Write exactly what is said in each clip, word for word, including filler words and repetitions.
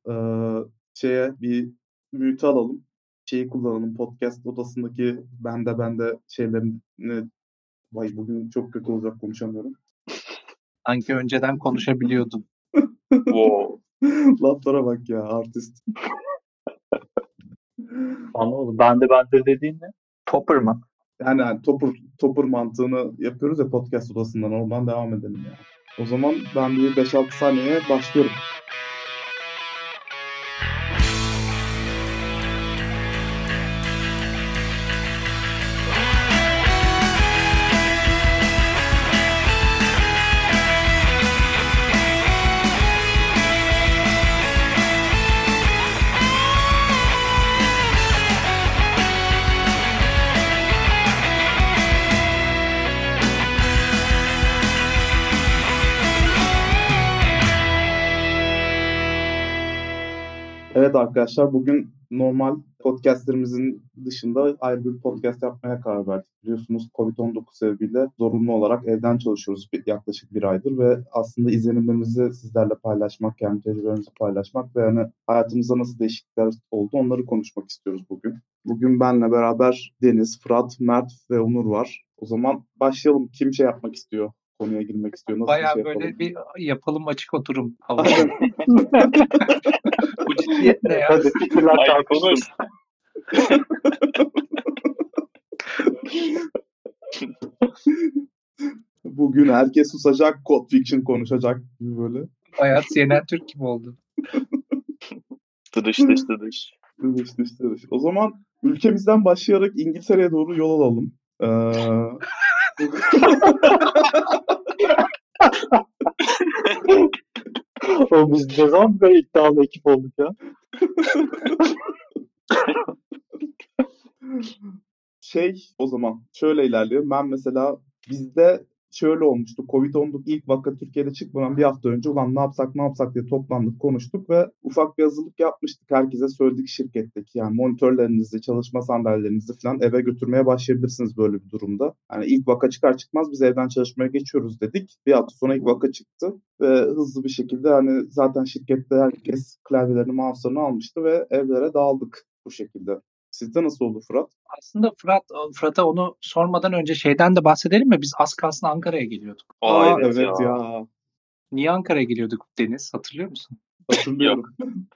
Ee, şeye bir mute alalım. Şeyi kullanalım. Podcast odasındaki bende bende şeylerini. Vay bugün çok kötü olacak, konuşamıyorum. Sanki önceden konuşabiliyordum. Wow. Laflara bak ya, artist. Anlamadım. Bende bende dediğin ne? Topper mı? Yani, yani topur, topur mantığını yapıyoruz ya podcast odasından. Oradan devam edelim ya. O zaman ben bir beş altı saniyeye başlıyorum. Evet arkadaşlar, bugün normal podcastlerimizin dışında ayrı bir podcast yapmaya karar verdik. Biliyorsunuz covid on dokuz sebebiyle zorunlu olarak evden çalışıyoruz yaklaşık bir aydır ve aslında izlenimlerimizi sizlerle paylaşmak, kendi tecrübelerimizi paylaşmak ve yani hayatımızda nasıl değişiklikler oldu onları konuşmak istiyoruz bugün. Bugün benle beraber Deniz, Fırat, Mert ve Onur var. O zaman başlayalım. Kim şey yapmak istiyor? Konuya girmek istiyor. Nasıl Bayağı bir şey böyle yapalım? bir yapalım, açık oturum havası. Aynen. Bu ciddiyet ne ya? Hadi fikirler Ay, tartışsın. Bugün herkes susacak, Code Fiction konuşacak gibi böyle. Bayağı C N N Türk gibi oldu. Tıdış dış tıdış. Dış dış dış. O zaman ülkemizden başlayarak İngiltere'ye doğru yol alalım. Ee... O biz ne zaman böyle iddialı ekip olduk ya? şey o zaman şöyle ilerliyor. Ben mesela bizde şöyle olmuştu. covid on dokuz ilk vaka Türkiye'de çıkmadan bir hafta önce ulan ne yapsak ne yapsak diye toplandık, konuştuk ve ufak bir hazırlık yapmıştık. Herkese söyledik şirketteki, yani monitörlerinizi, çalışma sandalyelerinizi falan eve götürmeye başlayabilirsiniz böyle bir durumda. Yani ilk vaka çıkar çıkmaz biz evden çalışmaya geçiyoruz dedik. Bir hafta sonra ilk vaka çıktı ve hızlı bir şekilde hani zaten şirkette herkes klavyelerini, mouse'larını almıştı ve evlere dağıldık bu şekilde. Sizde nasıl oldu Fırat? Aslında Fırat, Fırat'a onu sormadan önce şeyden de bahsedelim mi? Biz az kalsın Ankara'ya geliyorduk. Aa, Aa, evet, evet ya. ya. Niye Ankara'ya geliyorduk Deniz? Hatırlıyor musun? Hatırlıyorum.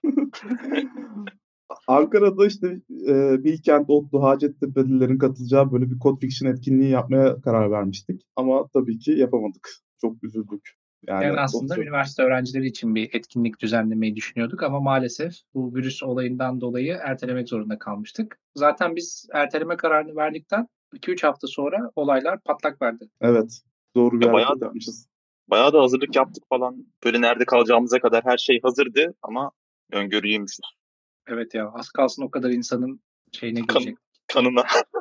Ankara'da işte e, Bilkent, Otlu, Hacettepe'lilerin katılacağı böyle bir Code Fiction etkinliği yapmaya karar vermiştik. Ama tabii ki yapamadık. Çok üzüldük. Yani, Yani aslında dostum. üniversite öğrencileri için bir etkinlik düzenlemeyi düşünüyorduk ama maalesef bu virüs olayından dolayı ertelemek zorunda kalmıştık. Zaten biz erteleme kararını verdikten iki üç hafta sonra olaylar patlak verdi. Evet. Doğru bir Ya hareket bayağı da- yapmışız. Bayağı da hazırlık yaptık falan. Böyle nerede kalacağımıza kadar her şey hazırdı ama öngörülüymüşüz. Evet ya, az kalsın o kadar insanın şeyine Kan, girecek. kanına.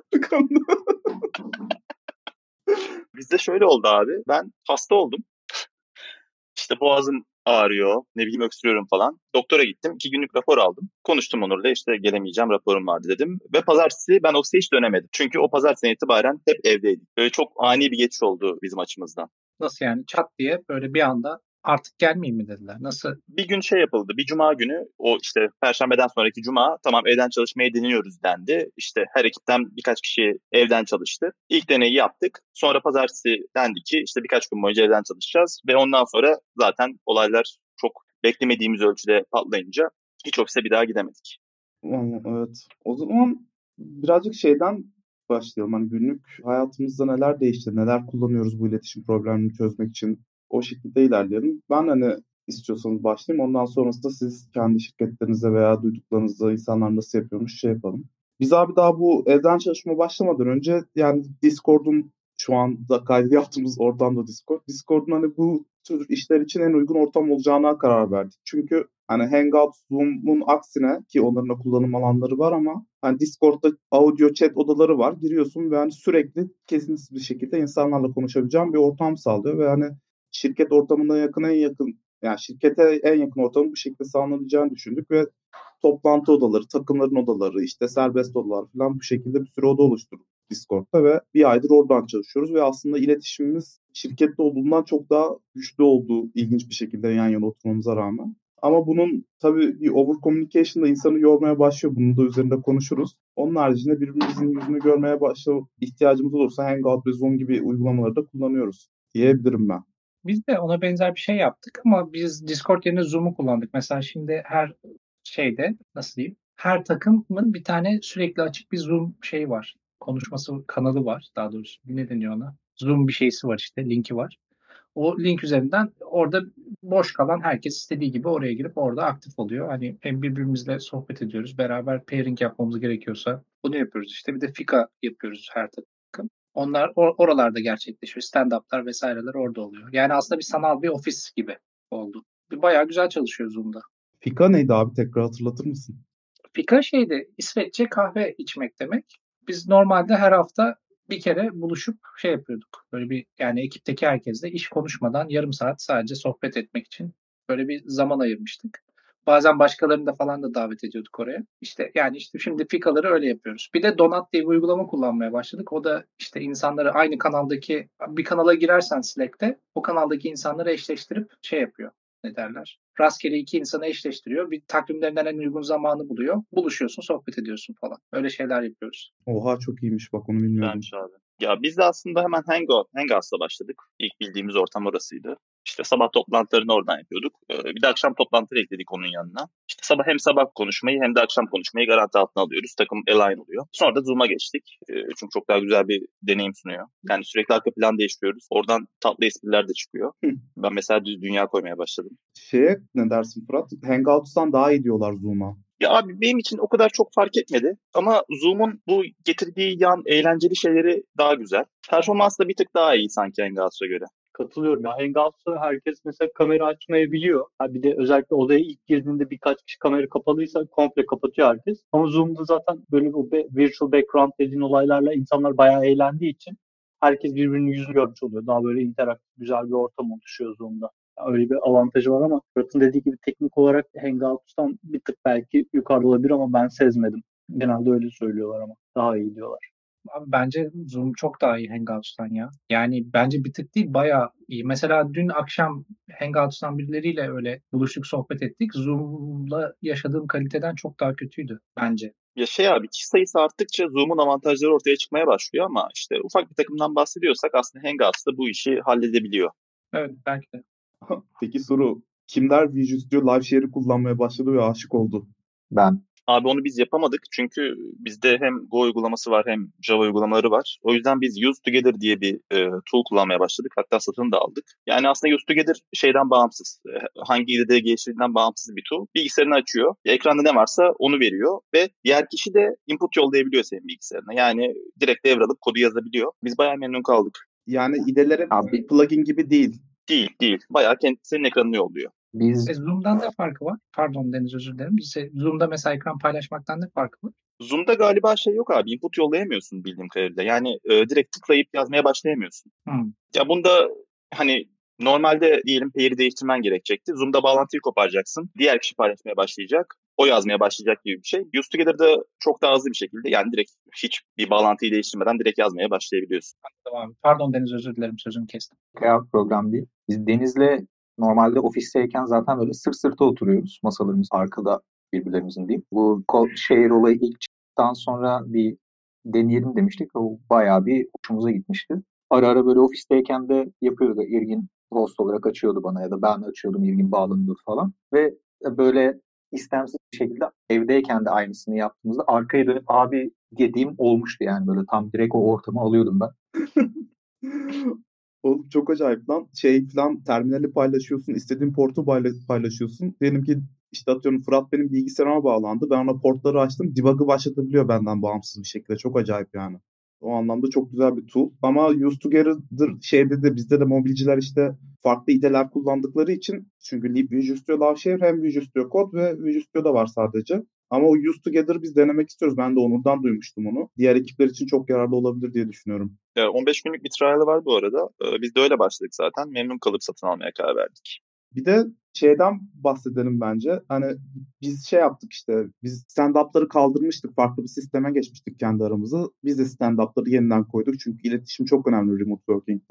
Bizde şöyle oldu abi. Ben hasta oldum. İşte boğazım ağrıyor, ne bileyim öksürüyorum falan. Doktora gittim, iki günlük rapor aldım. Konuştum Onur'la, işte gelemeyeceğim, raporum vardı dedim. Ve pazartesi ben ofise hiç dönemedim. Çünkü o pazartesinden itibaren hep evdeydim. Böyle çok ani bir geçiş oldu bizim açımızdan. Nasıl yani, çat diye böyle bir anda artık gelmeyeyim mi dediler? Nasıl? Bir gün şey yapıldı, bir cuma günü, o işte perşembeden sonraki cuma, tamam evden çalışmayı deniyoruz dendi. İşte her ekipten birkaç kişi evden çalıştı. İlk deneyi yaptık. Sonra pazartesi dendi ki işte birkaç gün boyunca evden çalışacağız. Ve ondan sonra zaten olaylar çok beklemediğimiz ölçüde patlayınca hiç ofise bir daha gidemedik. Evet. O zaman birazcık şeyden başlayalım. Hani günlük hayatımızda neler değişti, neler kullanıyoruz bu iletişim problemini çözmek için, o şekilde ilerleyelim. Ben hani istiyorsanız başlayayım. Ondan sonrasında siz kendi şirketlerinizde veya duyduklarınızda insanlar nasıl yapıyormuş şey yapalım. Biz abi daha bu evden çalışma başlamadan önce yani Discord'un, şu anda kaydı yaptığımız ortamda Discord. Discord'un hani bu tür işler için en uygun ortam olacağına karar verdik. Çünkü hani Hangout, Zoom'un aksine, ki onların da kullanım alanları var ama hani Discord'da audio chat odaları var. Giriyorsun ve hani sürekli kesintisiz bir şekilde insanlarla konuşabileceğin bir ortam sağlıyor ve hani şirket ortamına yakın en yakın, yani şirkete en yakın ortamın bu şekilde sağlanabileceğini düşündük ve toplantı odaları, takımların odaları, işte serbest odalar falan bu şekilde bir sürü oda oluşturduk Discord'da ve bir aydır oradan çalışıyoruz ve aslında iletişimimiz şirkette olduğundan çok daha güçlü olduğu ilginç bir şekilde yan yana oturmamıza rağmen. Ama bunun tabii bir over communication da insanı yormaya başlıyor. Bunun da üzerinde konuşuruz. Onun haricinde birbirimizin yüzünü görmeye başla ihtiyacımız olursa Hangout ve Zoom gibi uygulamaları da kullanıyoruz diyebilirim ben. Biz de ona benzer bir şey yaptık ama biz Discord yerine Zoom'u kullandık. Mesela şimdi her şeyde nasıl diyeyim? Her takımın bir tane sürekli açık bir Zoom şeyi var. Konuşması kanalı var daha doğrusu. Ne deniyor ona? Zoom bir şeysi var işte. Linki var. O link üzerinden orada boş kalan herkes istediği gibi oraya girip orada aktif oluyor. Hani hem birbirimizle sohbet ediyoruz. Beraber pairing yapmamız gerekiyorsa bunu yapıyoruz işte. Bir de fika yapıyoruz her takım. Onlar or- oralarda gerçekleşiyor. Stand-up'lar vesaireler orada oluyor. Yani aslında bir sanal bir ofis gibi oldu. Bir bayağı güzel çalışıyor Zoom'da. Fika neydi abi? Tekrar hatırlatır mısın? Fika şeydi, İsveççe kahve içmek demek. Biz normalde her hafta bir kere buluşup şey yapıyorduk. Böyle bir yani ekipteki herkesle iş konuşmadan yarım saat sadece sohbet etmek için böyle bir zaman ayırmıştık. Bazen başkalarını da falan da davet ediyorduk oraya. İşte yani işte şimdi fikaları öyle yapıyoruz. Bir de Donat diye bir uygulama kullanmaya başladık. O da işte insanları aynı kanaldaki bir kanala girersen Slack'te o kanaldaki insanları eşleştirip şey yapıyor. Ne derler? Rastgele iki insanı eşleştiriyor. Bir takvimlerinden en uygun zamanı buluyor. Buluşuyorsun, sohbet ediyorsun falan. Öyle şeyler yapıyoruz. Oha çok iyiymiş bak onu bilmiyordum. Güzelmiş abi. Ya biz de aslında hemen Hangout, Hangouts'la başladık. İlk bildiğimiz ortam orasıydı. İşte sabah toplantılarını oradan yapıyorduk. Ee, bir de akşam toplantıları ekledik onun yanına. İşte sabah hem sabah konuşmayı hem de akşam konuşmayı garanti altına alıyoruz. Takım align oluyor. Sonra da Zoom'a geçtik. Ee, çünkü çok daha güzel bir deneyim sunuyor. Yani sürekli arka plan değiştiriyoruz. Oradan tatlı espriler de çıkıyor. Ben mesela düz dünya koymaya başladım. Şeye ne dersin Fırat? Hangouts'tan daha iyi diyorlar Zoom'a. Ya abi benim için o kadar çok fark etmedi ama Zoom'un bu getirdiği yan eğlenceli şeyleri daha güzel. Performans da bir tık daha iyi sanki Hangouts'a göre. Katılıyorum. Ya Hangouts'ta herkes mesela kamera açmayı biliyor. Ha bir de özellikle odaya ilk girdiğinde birkaç kişi kamera kapalıysa komple kapatıyor herkes. Ama Zoom'da zaten böyle bu be- virtual background dediğin olaylarla insanlar bayağı eğlendiği için herkes birbirinin yüzünü görmüş oluyor. Daha böyle interaktif güzel bir ortam oluşuyor Zoom'da. Yani öyle bir avantajı var ama Fırat'ın dediği gibi teknik olarak Hangouts'tan bir tık belki yukarıda olabilir ama ben sezmedim. Genelde öyle söylüyorlar ama daha iyi diyorlar. Abi bence Zoom çok daha iyi Hangouts'tan ya. Yani bence bir tık değil bayağı iyi. Mesela dün akşam Hangouts'tan birileriyle öyle buluştuk sohbet ettik. Zoom'la yaşadığım kaliteden çok daha kötüydü bence. Ya şey abi kişi sayısı arttıkça Zoom'un avantajları ortaya çıkmaya başlıyor ama işte ufak bir takımdan bahsediyorsak aslında Hangouts da bu işi halledebiliyor. Evet belki de. Peki soru. Kimler Visual Studio Live Share'i kullanmaya başladı ve aşık oldu? Ben. Abi onu biz yapamadık çünkü bizde hem Go uygulaması var hem Java uygulamaları var. O yüzden biz Use Together diye bir e, tool kullanmaya başladık. Hatta satın da aldık. Yani aslında Use Together şeyden bağımsız. E, hangi I D D'ye geçtiğinden bağımsız bir tool. Bilgisayarını açıyor. Ekranda ne varsa onu veriyor ve diğer kişi de input yollayabiliyor senin bilgisayarına. Yani direkt devralıp kodu yazabiliyor. Biz bayağı memnun kaldık. Yani I D'lere Abi plugin gibi değil. Değil değil. Bayağı kendisinin ekranını yolluyor. biz E, Zoom'dan ne farkı var? Pardon Deniz özür dilerim. Bize Zoom'da mesela ekran paylaşmaktan ne farkı var? Zoom'da galiba şey yok abi. Input yollayamıyorsun bildiğim kadarıyla. Yani e, direkt tıklayıp yazmaya başlayamıyorsun. Hmm. Ya bunda hani normalde diyelim payer'i değiştirmen gerekecekti. Zoom'da bağlantıyı koparacaksın. Diğer kişi paylaşmaya başlayacak. O yazmaya başlayacak gibi bir şey. Use Together'da çok daha hızlı bir şekilde yani direkt hiç bir bağlantıyı değiştirmeden direkt yazmaya başlayabiliyorsun. Tamam. Pardon Deniz özür dilerim sözünü kestim. Kıyamet program değil. Biz Deniz'le normalde ofisteyken zaten böyle sırt sırta oturuyoruz. Masalarımız arkada birbirlerimizin değil. Bu Code Share olayı ilk çıktıktan sonra bir deneyelim demiştik. O bayağı bir hoşumuza gitmişti. Ara ara böyle ofisteyken de yapıyorduk. İrgin host olarak açıyordu bana ya da ben açıyordum, İrgin bağlanıyordu falan. Ve böyle istemsiz bir şekilde evdeyken de aynısını yaptığımızda arkaya dönüp abi dediğim olmuştu yani böyle tam direkt o ortamı alıyordum ben. Oğlum çok acayip lan. Şey falan terminali paylaşıyorsun. İstediğin portu paylaşıyorsun. Diyelim ki işte atıyorum Fırat benim bilgisayarıma bağlandı. Ben ona portları açtım. Debug'ı başlatabiliyor benden bağımsız bir şekilde. Çok acayip yani. O anlamda çok güzel bir tool. Ama Use Together şeyde de bizde de mobilciler işte farklı I D'ler kullandıkları için çünkü Visual Studio Live Share hem Visual Studio Code ve Visual Studio'da var sadece. Ama o Use Together biz denemek istiyoruz. Ben de Onur'dan duymuştum onu. Diğer ekipler için çok yararlı olabilir diye düşünüyorum. on beş günlük bir trial'ı var bu arada. Biz de öyle başladık zaten. Memnun kalıp satın almaya karar verdik. Bir de şeyden bahsedelim bence. Hani biz şey yaptık işte. Biz stand-up'ları kaldırmıştık. Farklı bir sisteme geçmiştik kendi aramızı. Biz de stand-up'ları yeniden koyduk. Çünkü iletişim çok önemli remote working'de.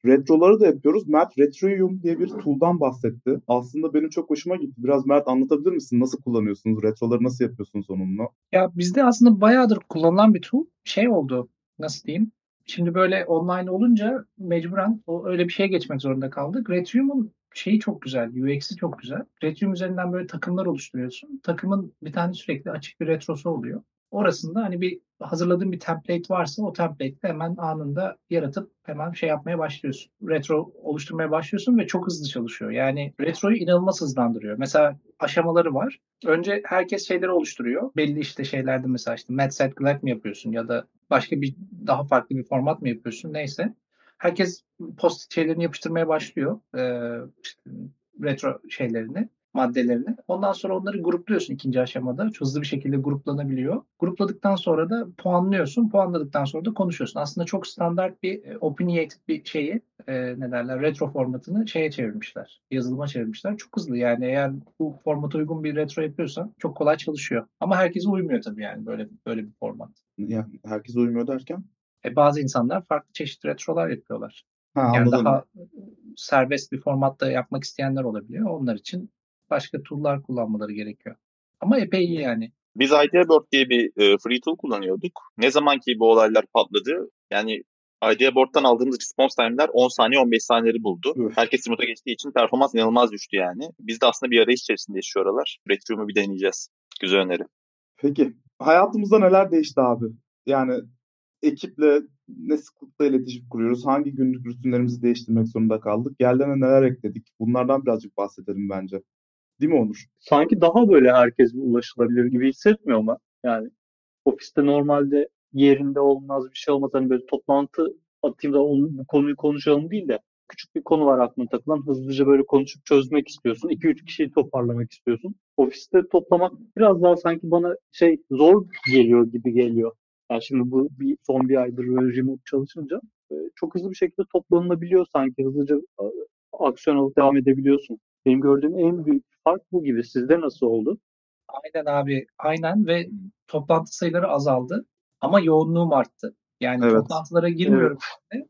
Retroları da yapıyoruz. Mert Retrium diye bir tool'dan bahsetti. Aslında benim çok hoşuma gitti. Biraz Mert anlatabilir misin? Nasıl kullanıyorsunuz? Retroları nasıl yapıyorsunuz onunla? Ya bizde aslında bayağıdır kullanılan bir tool. Şey oldu, nasıl diyeyim? Şimdi böyle online olunca mecburen o öyle bir şeye geçmek zorunda kaldık. Retrium'un şeyi çok güzel, U X'i çok güzel. Retrium üzerinden böyle takımlar oluşturuyorsun. Takımın bir tane sürekli açık bir retrosu oluyor. Orasında hani bir hazırladığın bir template varsa o template'i hemen anında yaratıp hemen şey yapmaya başlıyorsun. Retro oluşturmaya başlıyorsun ve çok hızlı çalışıyor. Yani retroyu inanılmaz hızlandırıyor. Mesela aşamaları var. Önce herkes şeyleri oluşturuyor. Belli işte şeylerde mesela işte Mad Set Glad mi yapıyorsun ya da başka bir daha farklı bir format mı yapıyorsun neyse. Herkes post şeylerini yapıştırmaya başlıyor. Ee, işte retro şeylerini, maddelerini. Ondan sonra onları grupluyorsun ikinci aşamada. Çok hızlı bir şekilde gruplanabiliyor. Grupladıktan sonra da puanlıyorsun. Puanladıktan sonra da konuşuyorsun. Aslında çok standart bir e, opinionated bir şeyi e, ne derler retro formatını şeye çevirmişler. Yazılıma çevirmişler. Çok hızlı yani eğer bu formata uygun bir retro yapıyorsan çok kolay çalışıyor. Ama herkese uymuyor tabii yani böyle böyle bir format. Yani herkes uymuyor derken? E, bazı insanlar farklı çeşitli retrolar yapıyorlar. Ha, Yani anladım. daha serbest bir formatta yapmak isteyenler olabiliyor. Onlar için başka tool'lar kullanmaları gerekiyor. Ama epey iyi yani. Biz IdeaBoard diye bir e, free tool kullanıyorduk. Ne zaman ki bu olaylar patladı, yani IdeaBoard'dan aldığımız response time'ler on saniye on beş saniyeleri buldu. Üf. Herkes remote'a geçtiği için performans inanılmaz düştü yani. Biz de aslında bir arayış içerisindeyiz şu aralar. Retrium'u bir deneyeceğiz. Güzel öneri. Peki. Hayatımızda neler değişti abi? Yani ekiple ne sıklıkla iletişim kuruyoruz? Hangi günlük rutinlerimizi değiştirmek zorunda kaldık? Yerlerine neler ekledik? Bunlardan birazcık bahsedelim bence. Değil mi Onur? Sanki daha böyle herkese ulaşılabilir gibi hissetmiyor mu? Yani ofiste normalde yerinde olmaz bir şey olmaz. Hani böyle toplantı atayım da onu, bu konuyu konuşalım değil de küçük bir konu var aklına takılan. Hızlıca böyle konuşup çözmek istiyorsun. iki üç kişiyi toparlamak istiyorsun. Ofiste toplamak biraz daha sanki bana şey zor geliyor gibi geliyor. Yani şimdi bu bir son bir aydır böyle remote çalışınca e, çok hızlı bir şekilde toplanılabiliyor sanki. Hızlıca e, aksiyon alıp devam edebiliyorsun. Benim gördüğüm en büyük fark bu gibi. Sizde nasıl oldu? Aynen abi, aynen ve toplantı sayıları azaldı ama yoğunluğum arttı. Yani Evet. toplantılara Evet. girmiyorum şimdi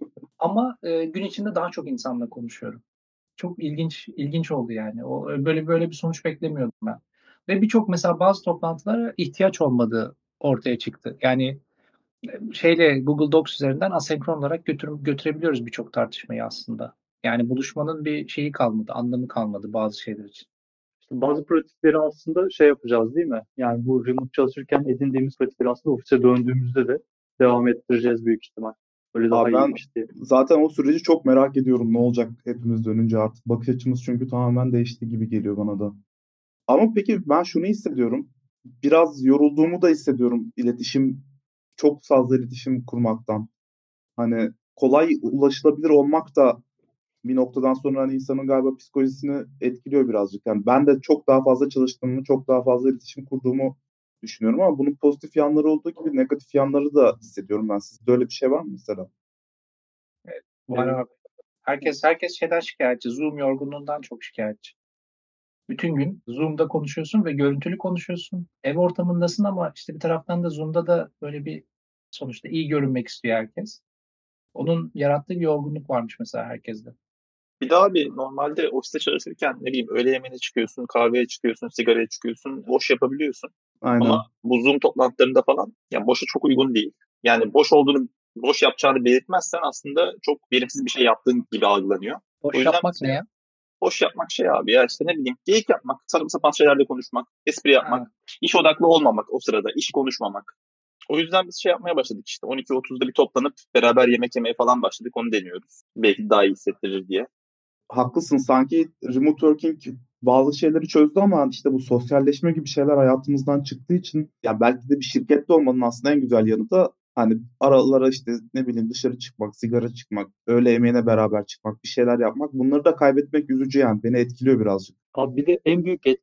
ama e, gün içinde daha çok insanla konuşuyorum. Çok ilginç ilginç oldu yani. O böyle böyle bir sonuç beklemiyordum ben. Ve birçok mesela bazı toplantılara ihtiyaç olmadığı ortaya çıktı. Yani e, şeyle Google Docs üzerinden asenkron olarak götür, götürebiliyoruz birçok tartışmayı aslında. Yani buluşmanın bir şeyi kalmadı, anlamı kalmadı bazı şeyler için. İşte bazı pratikleri aslında şey yapacağız değil mi? Yani bu remote çalışırken edindiğimiz pratikleri aslında ofise döndüğümüzde de devam ettireceğiz büyük ihtimal. Öyle daha Abi ben iyiymiş diye. zaten o süreci çok merak ediyorum. Ne olacak hepimiz dönünce artık. Bakış açımız çünkü tamamen değişti gibi geliyor bana da. Ama peki ben şunu hissediyorum. Biraz yorulduğumu da hissediyorum iletişim, çok fazla iletişim kurmaktan. Hani kolay ulaşılabilir olmak da bir noktadan sonra hani insanın galiba psikolojisini etkiliyor birazcık. Yani ben de çok daha fazla çalıştığımı, çok daha fazla iletişim kurduğumu düşünüyorum ama bunun pozitif yanları olduğu gibi negatif yanları da hissediyorum ben. Sizde öyle bir şey var mı mesela? Var Evet. abi. Herkes herkes şeyden şikayetçi. Zoom yorgunluğundan çok şikayetçi. Bütün gün Zoom'da konuşuyorsun ve görüntülü konuşuyorsun. Ev ortamındasın ama işte bir taraftan da Zoom'da da böyle bir sonuçta iyi görünmek istiyor herkes. Onun yarattığı bir yorgunluk varmış mesela herkeste. Bir daha abi normalde ofiste çalışırken ne bileyim öğle yemeğine çıkıyorsun, kahveye çıkıyorsun, sigaraya çıkıyorsun, boş yapabiliyorsun. Aynen. Ama bu Zoom toplantılarında falan yani boşa çok uygun değil. Yani boş olduğunu, boş yapacağını belirtmezsen aslında çok verimsiz bir şey yaptığın gibi algılanıyor. Boş O yüzden yapmak ne mesela ya? boş yapmak şey abi ya işte ne bileyim geyik yapmak, saçma sapan şeylerle konuşmak, espri yapmak, Ha, iş odaklı olmamak o sırada, iş konuşmamak. O yüzden biz şey yapmaya başladık işte on iki otuzda bir toplanıp beraber yemek yemeye falan başladık. Onu deniyoruz. Belki daha iyi hissettirir diye. Haklısın. Sanki remote working bazı şeyleri çözdü ama işte bu sosyalleşme gibi şeyler hayatımızdan çıktığı için ya belki de bir şirkette olmanın aslında en güzel yanı da hani aralara işte ne bileyim dışarı çıkmak, sigara çıkmak, öğle yemeğine beraber çıkmak, bir şeyler yapmak. Bunları da kaybetmek üzücü yani. Beni etkiliyor birazcık. Abi bir de en büyük etkisi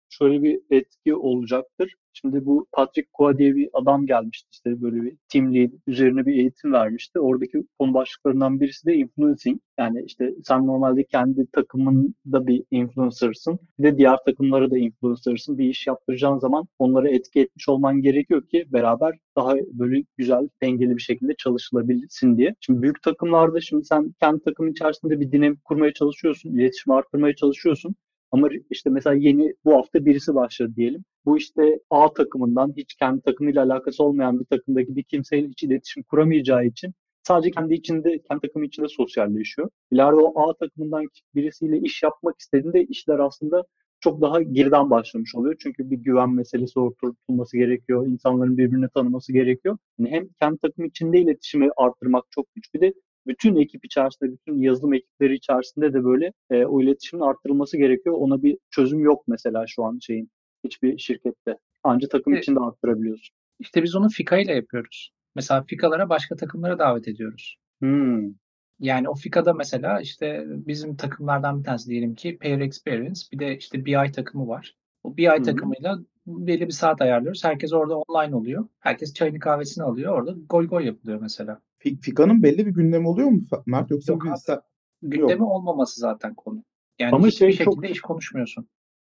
şöyle bir etki olacaktır. Şimdi bu Patrick Kua diye bir adam gelmişti, işte böyle bir team lead üzerine bir eğitim vermişti. Oradaki konu başlıklarından birisi de influencing. Yani işte sen normalde kendi takımında bir influencer'sın. Bir de diğer takımlara da influencer'sın. Bir iş yaptıracağın zaman onları etki etmiş olman gerekiyor ki beraber daha böyle güzel, dengeli bir şekilde çalışılabilsin diye. Şimdi büyük takımlarda şimdi sen kendi takımın içerisinde bir dinamik kurmaya çalışıyorsun, iletişimi arttırmaya çalışıyorsun. Ama işte mesela yeni bu hafta birisi başladı diyelim. Bu işte A takımından hiç kendi takımıyla alakası olmayan bir takımdaki bir kimseyle hiç iletişim kuramayacağı için sadece kendi içinde, kendi takımı içinde sosyalleşiyor. İleride o A takımından birisiyle iş yapmak istediğinde işler aslında çok daha geriden başlamış oluyor. Çünkü bir güven meselesi oturtulması gerekiyor. İnsanların birbirini tanıması gerekiyor. Yani hem kendi takım içinde iletişimi arttırmak çok güç. Bir de bütün ekip içerisinde, bütün yazılım ekipleri içerisinde de böyle e, o iletişimin arttırılması gerekiyor. Ona bir çözüm yok mesela şu an şeyin hiçbir şirkette. Ancak takım Evet. içinde arttırabiliyorsun. İşte biz onu Fika ile yapıyoruz. Mesela Fika'lara başka takımlara davet ediyoruz. Hmm. Yani o Fika'da mesela işte bizim takımlardan bir tanesi diyelim ki Player Experience, bir de işte B I takımı var. O B I Hı-hı. takımıyla belli bir saat ayarlıyoruz. Herkes orada online oluyor. Herkes çayını kahvesini alıyor. Orada goy goy yapılıyor mesela. Fika'nın belli bir gündemi oluyor mu Mert? Yoksa Yok bir abi. se- Gündemi Yok. olmaması zaten konu. Yani Ama hiçbir şey çok şekilde iş konuşmuyorsun.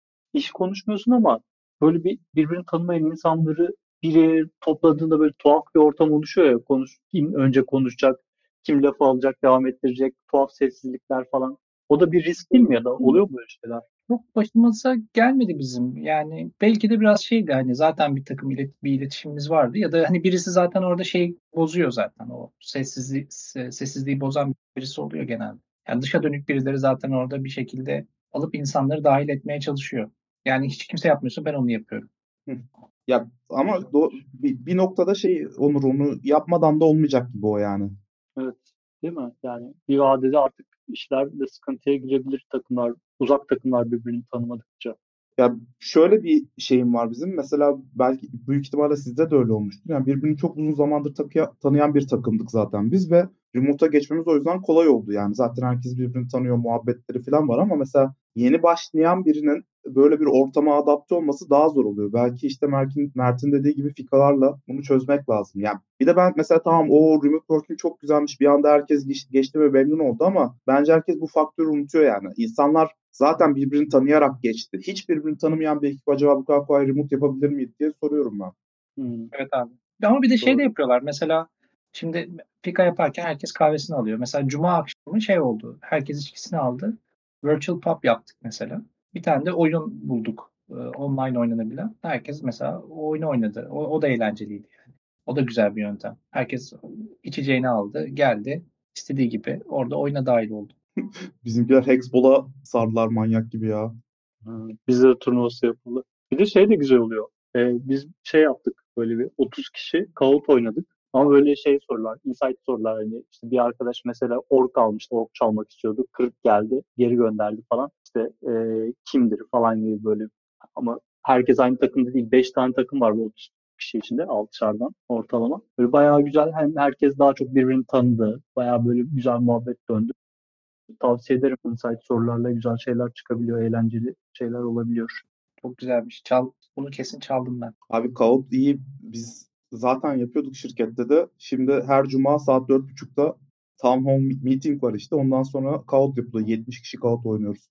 iş konuşmuyorsun ama böyle bir birbirini tanımayan insanları bir yere topladığında böyle tuhaf bir ortam oluşuyor ya. Konuş, kim önce konuşacak, kim lafı alacak, devam ettirecek, tuhaf sessizlikler falan. O da bir risk değil mi ya da oluyor mu böyle şeyler? Çok başımıza gelmedi bizim. Yani belki de biraz şeydi, hani zaten bir takım ilet bir iletişimimiz vardı ya da hani birisi zaten orada şey bozuyor zaten, o sessizliği sessizliği bozan birisi oluyor genelde. Yani dışa dönük birileri zaten orada bir şekilde alıp insanları dahil etmeye çalışıyor. Yani hiç kimse yapmıyorsa ben onu yapıyorum. Hı. Ya ama do- bir, bir noktada şey Onur, onu yapmadan da olmayacak gibi o yani. Evet. Değil mi? Yani bir vadede artık işler de sıkıntıya girebilir, takımlar, uzak takımlar birbirini tanımadıkça. Ya şöyle bir şeyim var bizim. Mesela belki büyük ihtimalle sizde de öyle olmuştur. Yani birbirini çok uzun zamandır takıya, tanıyan bir takımdık zaten biz ve remote'a geçmemiz o yüzden kolay oldu. Yani zaten herkes birbirini tanıyor, muhabbetleri falan var ama mesela yeni başlayan birinin böyle bir ortama adapte olması daha zor oluyor. Belki işte Mert'in, Mert'in dediği gibi fikalarla bunu çözmek lazım. Yani bir de ben mesela tamam o remote working çok güzelmiş, bir anda herkes geçti, geçti ve memnun oldu ama bence herkes bu faktörü unutuyor yani. İnsanlar zaten birbirini tanıyarak geçti. Hiç birbirini tanımayan bir ekip acaba bu kadar kolay remote yapabilir miydi diye soruyorum ben. Hmm. Evet abi. Ama bir de şey Doğru. de yapıyorlar. Mesela şimdi fika yaparken herkes kahvesini alıyor. Mesela cuma akşamı şey oldu. Herkes içkisini aldı. Virtual pub yaptık mesela. Bir tane de oyun bulduk. Ee, online oynanabilen. Herkes mesela o oyunu oynadı. O, o da eğlenceliydi yani. O da güzel bir yöntem. Herkes içeceğini aldı, geldi. İstediği gibi orada oyuna dahil oldu. Bizimkiler Hexball'a sardılar manyak gibi ya. Hmm. Bizde de turnuvası yapıldı. Bir de şey de güzel oluyor. Ee, biz şey yaptık, böyle bir otuz kişi co-op oynadık. Ama böyle şey sorular, insight sorular, hani işte bir arkadaş mesela ork almıştı, ork çalmak istiyordu. Kırık geldi, geri gönderdi falan. İşte e, kimdir falan gibi böyle. Ama herkes aynı takımda değil. Beş tane takım var bu otuz kişi içinde, altışardan ortalama. Böyle bayağı güzel. Hem herkes daha çok birbirini tanıdı. Bayağı böyle güzel muhabbet döndü. Tavsiye ederim. Insight sorularla güzel şeyler çıkabiliyor. Eğlenceli şeyler olabiliyor. Çok güzelmiş. Çal, bunu kesin çaldım ben. Abi Kahoot iyi. Biz zaten yapıyorduk şirkette de. Şimdi her cuma saat dört buçukta Town Hall Meeting var işte. Ondan sonra Kahoot yapılıyor. yetmiş kişi Kahoot oynuyoruz.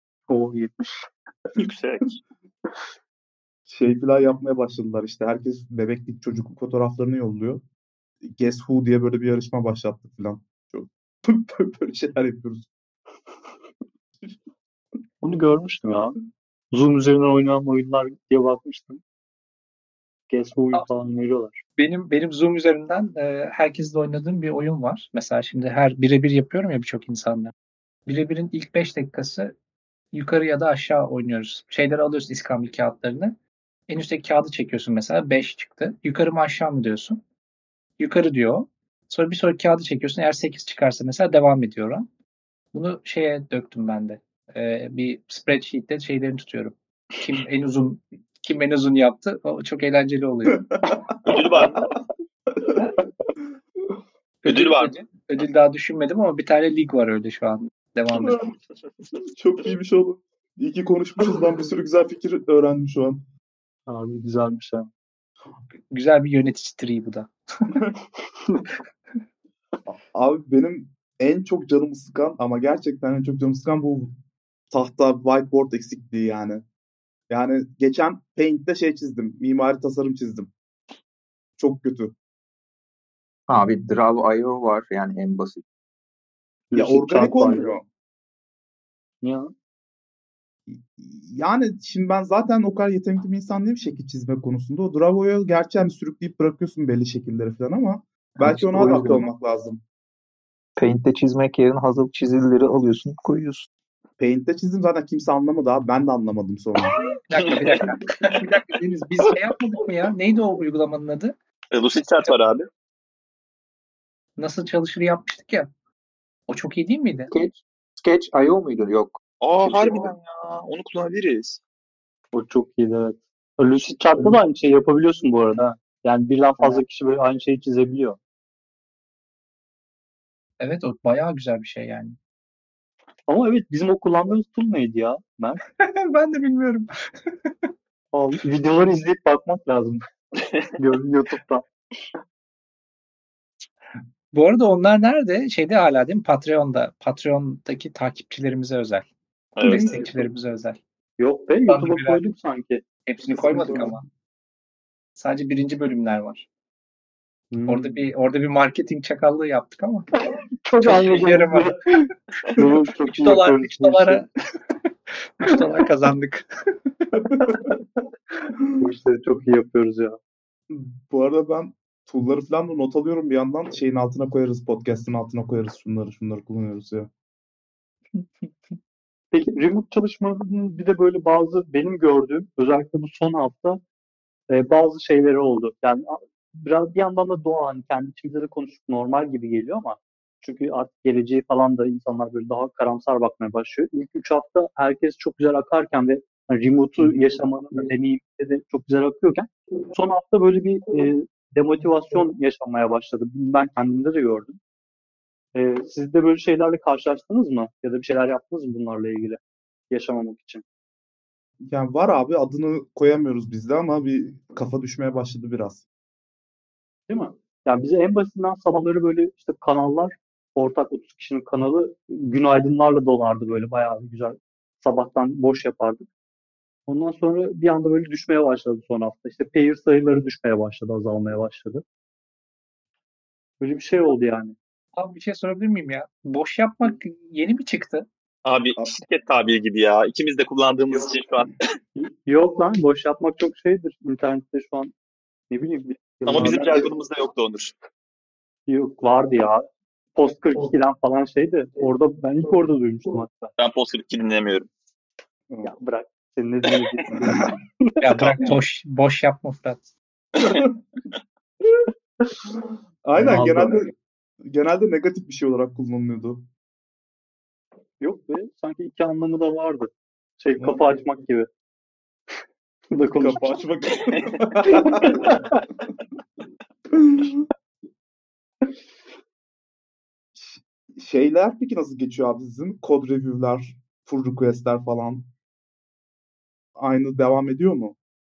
O yetmiş. Yüksek. Şey falan yapmaya başladılar işte. Herkes bebeklik, çocukluk fotoğraflarını yolluyor. Guess Who diye böyle bir yarışma başlattık falan. Çok böyle şeyler yapıyoruz. Onu görmüştüm ya. Zoom üzerinden oynanan oyunlar diye bakmıştım. Guess Who'yu falan veriyorlar. Benim benim Zoom üzerinden e, herkesle oynadığım bir oyun var. Mesela şimdi her birebir yapıyorum ya birçok insanla. Birebirin ilk beş dakikası yukarı ya da aşağı oynuyoruz. Şeyleri alıyorsun, iskambil kağıtlarını. En üstteki kağıdı çekiyorsun mesela, beş çıktı. Yukarı mı aşağı mı diyorsun. Yukarı diyor. Sonra bir sonraki kağıdı çekiyorsun. Eğer sekiz çıkarsa mesela devam ediyor o. Bunu şeye döktüm ben de. E, bir spreadsheet'te şeylerini tutuyorum. Kim en uzun kim en uzun yaptı. O çok eğlenceli oluyor. Ödül var mı? Ödül var mı? Ödül, ödül daha düşünmedim ama bir tane lig var öyle şu an. Devam ediyor. Çok iyiymiş oğlum. İyi ki konuşmuşuz. Ben bir sürü güzel fikir öğrendim şu an. Abi güzelmiş ha. Güzel bir yönetici triği bu da. Abi benim en çok canımı sıkan ama gerçekten en çok canımı sıkan bu tahta whiteboard eksikliği yani. Yani geçen Paint'te şey çizdim. Mimari tasarım çizdim. Çok kötü. Abi Draw nokta i o var yani en basit. Ya Lucid organik Chart var olmuyor. Ya. Yani şimdi ben zaten o kadar yetenekli bir insan değilim şekil çizme konusunda. O Dravo'yu gerçi hani sürükleyip bırakıyorsun belli şekilleri falan ama belki işte ona o adapte yüzden. olmak lazım. Paint'te çizmek yerine hazır çizileri alıyorsun, koyuyorsun. Paint'te çizdim zaten kimse anlamadı abi. Ben de anlamadım sonra. Bir dakika bir dakika. bir dakika Deniz biz şey yapmadık mı ya? Neydi o uygulamanın adı? E, Lucid Chart var abi. Nasıl çalışır yapmıştık ya. O çok iyi değil miydi? Sketch, Sketch nokta i o muydu? Yok. Aa Keşke- harbiden ya. Onu kullanabiliriz. O çok iyiydi evet. Lucid Chart'ta da aynı şeyi yapabiliyorsun bu arada. ha. Yani birden fazla kişi böyle aynı şeyi çizebiliyor. Evet o bayağı güzel bir şey yani. Ama evet bizim o kullandığımız tool neydi ya? Mert? Ben de bilmiyorum. Al, videoları izleyip bakmak lazım. Gördüm YouTube'da. Bu arada onlar nerede? Şeyde hala değil mi? Patreon'da. Patreon'daki takipçilerimize özel. Evet. Destekçilerimize özel. Yok be YouTube'a koydum sanki. Hepsini koymadık ama. Sadece birinci bölümler var. Hmm. Orada bir orada bir marketing çakallığı yaptık ama. çok Çok anladım. yaramadı. Bunu çok üç iyi dolar yapıyoruz üç bu işi. dolara üç dolar kazandık. Bu işleri çok iyi yapıyoruz ya. Bu arada ben tool'ları falan da not alıyorum bir yandan. Şeyin altına koyarız. Podcast'ın altına koyarız. Şunları şunları kullanıyoruz ya. Peki remote çalışmanın bir de böyle bazı benim gördüğüm özellikle bu son hafta e, bazı şeyleri oldu. Yani a- biraz bir yandan da doğa hani kendi içimizde de konuşup normal gibi geliyor ama çünkü artık geleceği falan da insanlar böyle daha karamsar bakmaya başlıyor. İlk üç hafta herkes çok güzel akarken ve hani remote'u yaşamanın da deneyimde de çok güzel akıyorken son hafta böyle bir e, demotivasyon yaşanmaya başladı. Ben kendimde de gördüm. E, siz de böyle şeylerle karşılaştınız mı? Ya da bir şeyler yaptınız mı bunlarla ilgili yaşamamak için? Yani var abi adını koyamıyoruz biz de ama bir kafa düşmeye başladı biraz. Değil mi? Yani bize en basitinden sabahları böyle işte kanallar, ortak otuz kişinin kanalı günaydınlarla dolardı böyle bayağı bir güzel. Sabahtan boş yapardık. Ondan sonra bir anda böyle düşmeye başladı son hafta. İşte payer sayıları düşmeye başladı, azalmaya başladı. Böyle bir şey oldu yani. Abi bir şey sorabilir miyim ya? Boş yapmak yeni mi çıktı? Abi şirket tabiri gibi ya. İkimiz de kullandığımız için şu an. Yok lan boş yapmak çok şeydir. İnternette şu an ne bileyim. Ama bizim yıllardır- jargonumuzda yoktu Onur. Yok vardı ya. Post kırk ikiden falan şeydi. Orada ben ilk orada duymuştum hatta. Ben Post kırk iki dinlemiyorum. Ya bırak. Senin ne dinlediğin. Ya bırak boş boş yapma Fırat. Aynen Vallahi. genelde genelde negatif bir şey olarak kullanılıyordu. Yok be. Sanki iki anlamı da vardı. Şey kafa açmak gibi. da konuş. Kapı açmak. Şeyler peki nasıl geçiyor abi sizin? Code review'lar, pull request'ler falan aynı devam ediyor mu?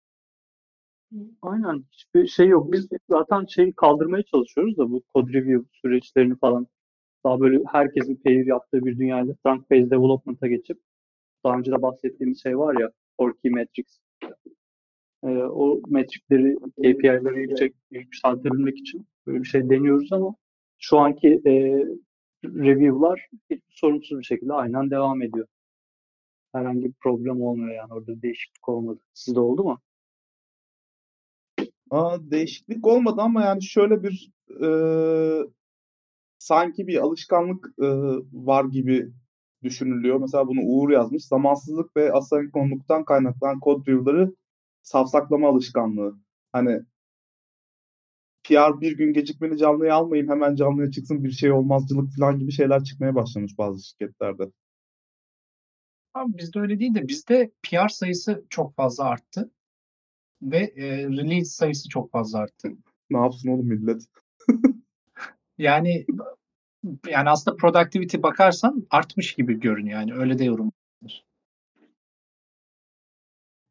Aynen. Hiçbir şey yok. Biz zaten şeyi kaldırmaya çalışıyoruz da bu code review süreçlerini falan. Daha böyle herkesin pair yaptığı bir dünyayla trunk based development'a geçip daha önce de bahsettiğimiz şey var ya core key metrics. Ee, o metrikleri, K P I'leri yüksek, yükseltebilmek için böyle bir şey deniyoruz ama şu anki e, review'lar hiç sorunsuz bir şekilde aynen devam ediyor. Herhangi bir problem olmuyor yani orada değişiklik olmadı. Sizde oldu mu? Aa, değişiklik olmadı ama yani şöyle bir e, sanki bir alışkanlık e, var gibi düşünülüyor. Mesela bunu Uğur yazmış. Zamansızlık ve asenkronluktan kaynaklanan kod review'ları safsaklama alışkanlığı. Hani P R bir gün gecikmeli canlıya almayayım hemen canlıya çıksın bir şey olmazcılık falan gibi şeyler çıkmaya başlamış bazı şirketlerde. Abi bizde öyle değil de bizde P R sayısı çok fazla arttı. Ve e, release sayısı çok fazla arttı. Ne yapsın oğlum millet? Yani yani aslında productivity bakarsan artmış gibi görünüyor. Yani öyle de yorumlanır.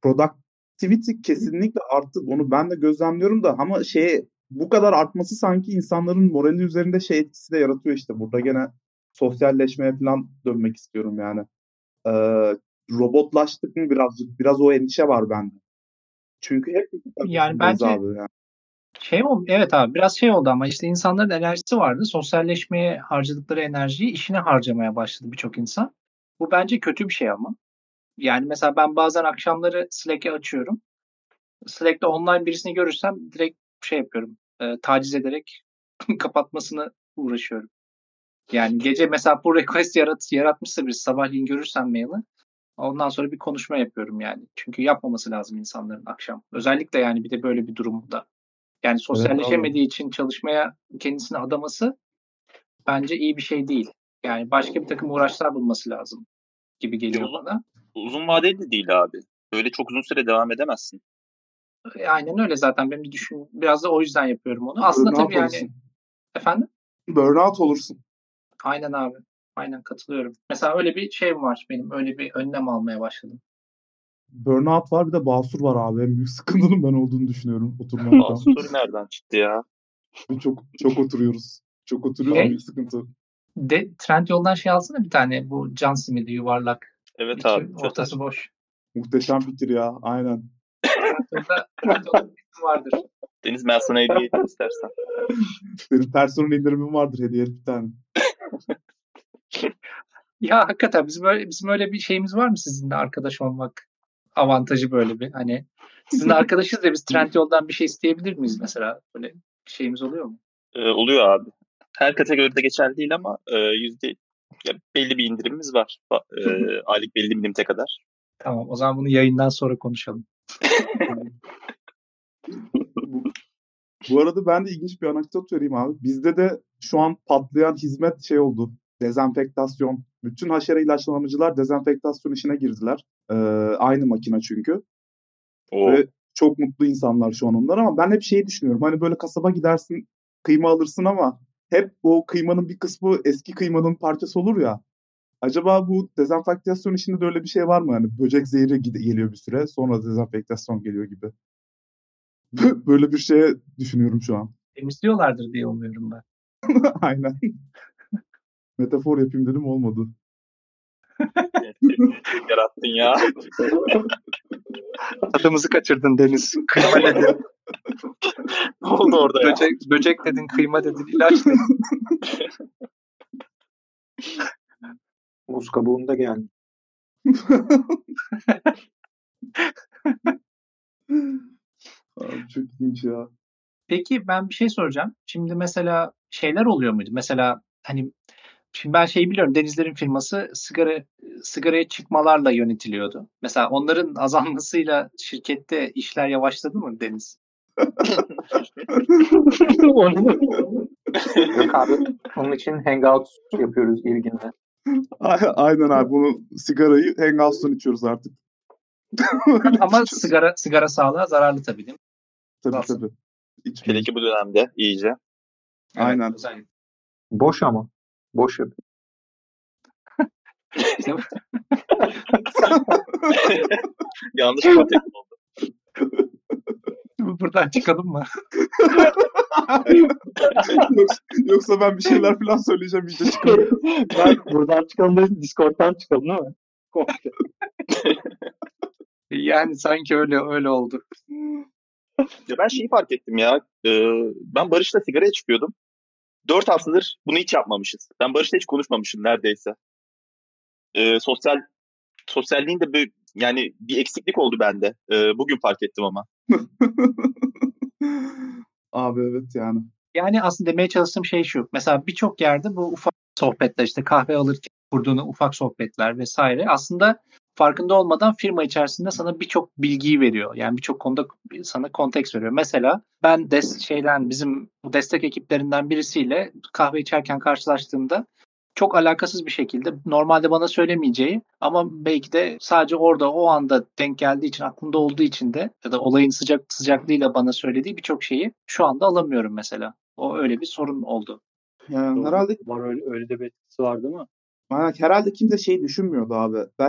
productivity kesinlikle arttı. Onu ben de gözlemliyorum da ama şey bu kadar artması sanki insanların morali üzerinde şey etkisi de yaratıyor işte. Burada gene sosyalleşmeye falan dönmek istiyorum yani. Ee, robotlaştık mı birazcık? Biraz o endişe var bende. Çünkü hep yani bence abi yani. Şey oldu, evet abi biraz şey oldu ama işte insanların enerjisi vardı. Sosyalleşmeye harcadıkları enerjiyi işine harcamaya başladı birçok insan. Bu bence kötü bir şey ama. Yani mesela ben bazen akşamları Slack'i açıyorum. Slack'te online birisini görürsem direkt şey yapıyorum. E, taciz ederek kapatmasını uğraşıyorum. Yani gece mesela pull request yarat, yaratmışsa bir sabahleyin görürsem mail'i ondan sonra bir konuşma yapıyorum yani. Çünkü yapmaması lazım insanların akşam. Özellikle yani bir de böyle bir durumda. Yani sosyalleşemediği için çalışmaya kendisini adaması bence iyi bir şey değil. Yani başka bir takım uğraşlar bulması lazım gibi geliyor uzun, bana. Uzun vadeli de değil abi. Böyle çok uzun süre devam edemezsin. E, aynen öyle zaten benim bir düşün biraz da o yüzden yapıyorum onu. Aslında Burnout tabii yani olursun. efendim? Burnout olursun. Aynen abi. Aynen katılıyorum. Mesela öyle bir şey var benim. Öyle bir önlem almaya başladım. Burnout var bir de basur var abi. En büyük sıkıntının ben olduğunu düşünüyorum oturmaktan. Basur nereden çıktı ya? çok çok oturuyoruz. Çok oturuyoruz Şey, büyük sıkıntı. De Trendyol'dan şey alsana bir tane bu can simidi yuvarlak. Evet İçi, abi. ortası Çözer. boş. Muhteşem fikir ya. Aynen. Trendyol'da Trendyol'da bir vardır. Deniz ben sana hediye edeyim istersen. Senin personel indirimin vardır hediye bir tane. Ya hakikaten bizim öyle, bizim öyle bir şeyimiz var mı sizinle arkadaş olmak avantajı böyle bir hani sizinle arkadaşız ya biz Trendyol'dan bir şey isteyebilir miyiz mesela? Böyle bir şeyimiz oluyor mu? Ee, oluyor abi. Her kategoride geçerli değil ama e, yüzde ya belli bir indirimimiz var. Ba- E, aylık belli bir limite kadar. Tamam o zaman bunu yayından sonra konuşalım. bu, bu arada ben de ilginç bir anekdot vereyim abi. Bizde de şu an patlayan hizmet şey oldu. Dezenfektasyon. Bütün haşere ilaçlamacılar dezenfektasyon işine girdiler. Ee, aynı makine çünkü. Oo. Ve çok mutlu insanlar şu an onlar ama ben hep şeyi düşünüyorum. Hani böyle kasaba gidersin kıyma alırsın ama hep o kıymanın bir kısmı eski kıymanın parçası olur ya. Acaba bu dezenfektasyon işinde de öyle bir şey var mı? Hani böcek zehri gide- geliyor bir süre sonra dezenfektasyon geliyor gibi. Böyle bir şey düşünüyorum şu an. Temizliyorlardır diye umuyorum ben. Aynen. Metafor yapayım dedim olmadı. Yarattın ya. Tadımızı kaçırdın Deniz. Kıyma dedin. Ne oldu orada ya? Böcek, böcek dedin, kıyma dedin, ilaç dedin. Muz kabuğunda geldi. Abi çok ilginç ya. Peki ben bir şey soracağım. Şimdi mesela şeyler oluyor muydu? Mesela hani şimdi ben şeyi biliyorum. Denizler'in firması sigara sigaraya çıkmalarla yönetiliyordu. Mesela onların azalmasıyla şirkette işler yavaşladı mı Deniz? Yok abi. Onun için hangout yapıyoruz ilginle. Aynen abi bunu sigarayı Hangouts'tan içiyoruz artık. Ama sigara sigara sağlığa zararlı tabii değil mi? Tabii Nasıl? tabii. İçmeyin. Hele ki bu dönemde iyice. Evet, Aynen. özellikle. Boş ama. Boş yap. Yanlış kontek oldu. Buradan çıkalım mı? yoksa, yoksa ben bir şeyler falan söyleyeceğim iyice çıkarım. Ben buradan çıkalım dedim, Discord'dan çıkalım değil mi? Yani sanki öyle öyle oldu. Ya ben şeyi fark ettim ya. E, ben Barış'la sigaraya çıkıyordum. Dört haftadır bunu hiç yapmamışız. Ben Barış'la hiç konuşmamışım neredeyse. E, sosyal sosyalliğin de bir, yani bir eksiklik oldu bende. E, bugün fark ettim ama. Abi evet yani. Yani aslında demeye çalıştığım şey şu. Mesela birçok yerde bu ufak sohbetler işte kahve alırken kurduğun ufak sohbetler vesaire aslında farkında olmadan firma içerisinde sana birçok bilgiyi veriyor. Yani birçok konuda sana konteks veriyor. Mesela ben des şeyden bizim bu destek ekiplerinden birisiyle kahve içerken karşılaştığımda çok alakasız bir şekilde normalde bana söylemeyeceği ama belki de sadece orada o anda denk geldiği için aklımda olduğu için de ya da olayın sıcak sıcaklığıyla bana söylediği birçok şeyi şu anda alamıyorum mesela. O öyle bir sorun oldu. Yani Doğru. herhalde Var öyle, öyle de bir etkisi var değil mi? yani herhalde kimse şey düşünmüyordu abi. Ben hep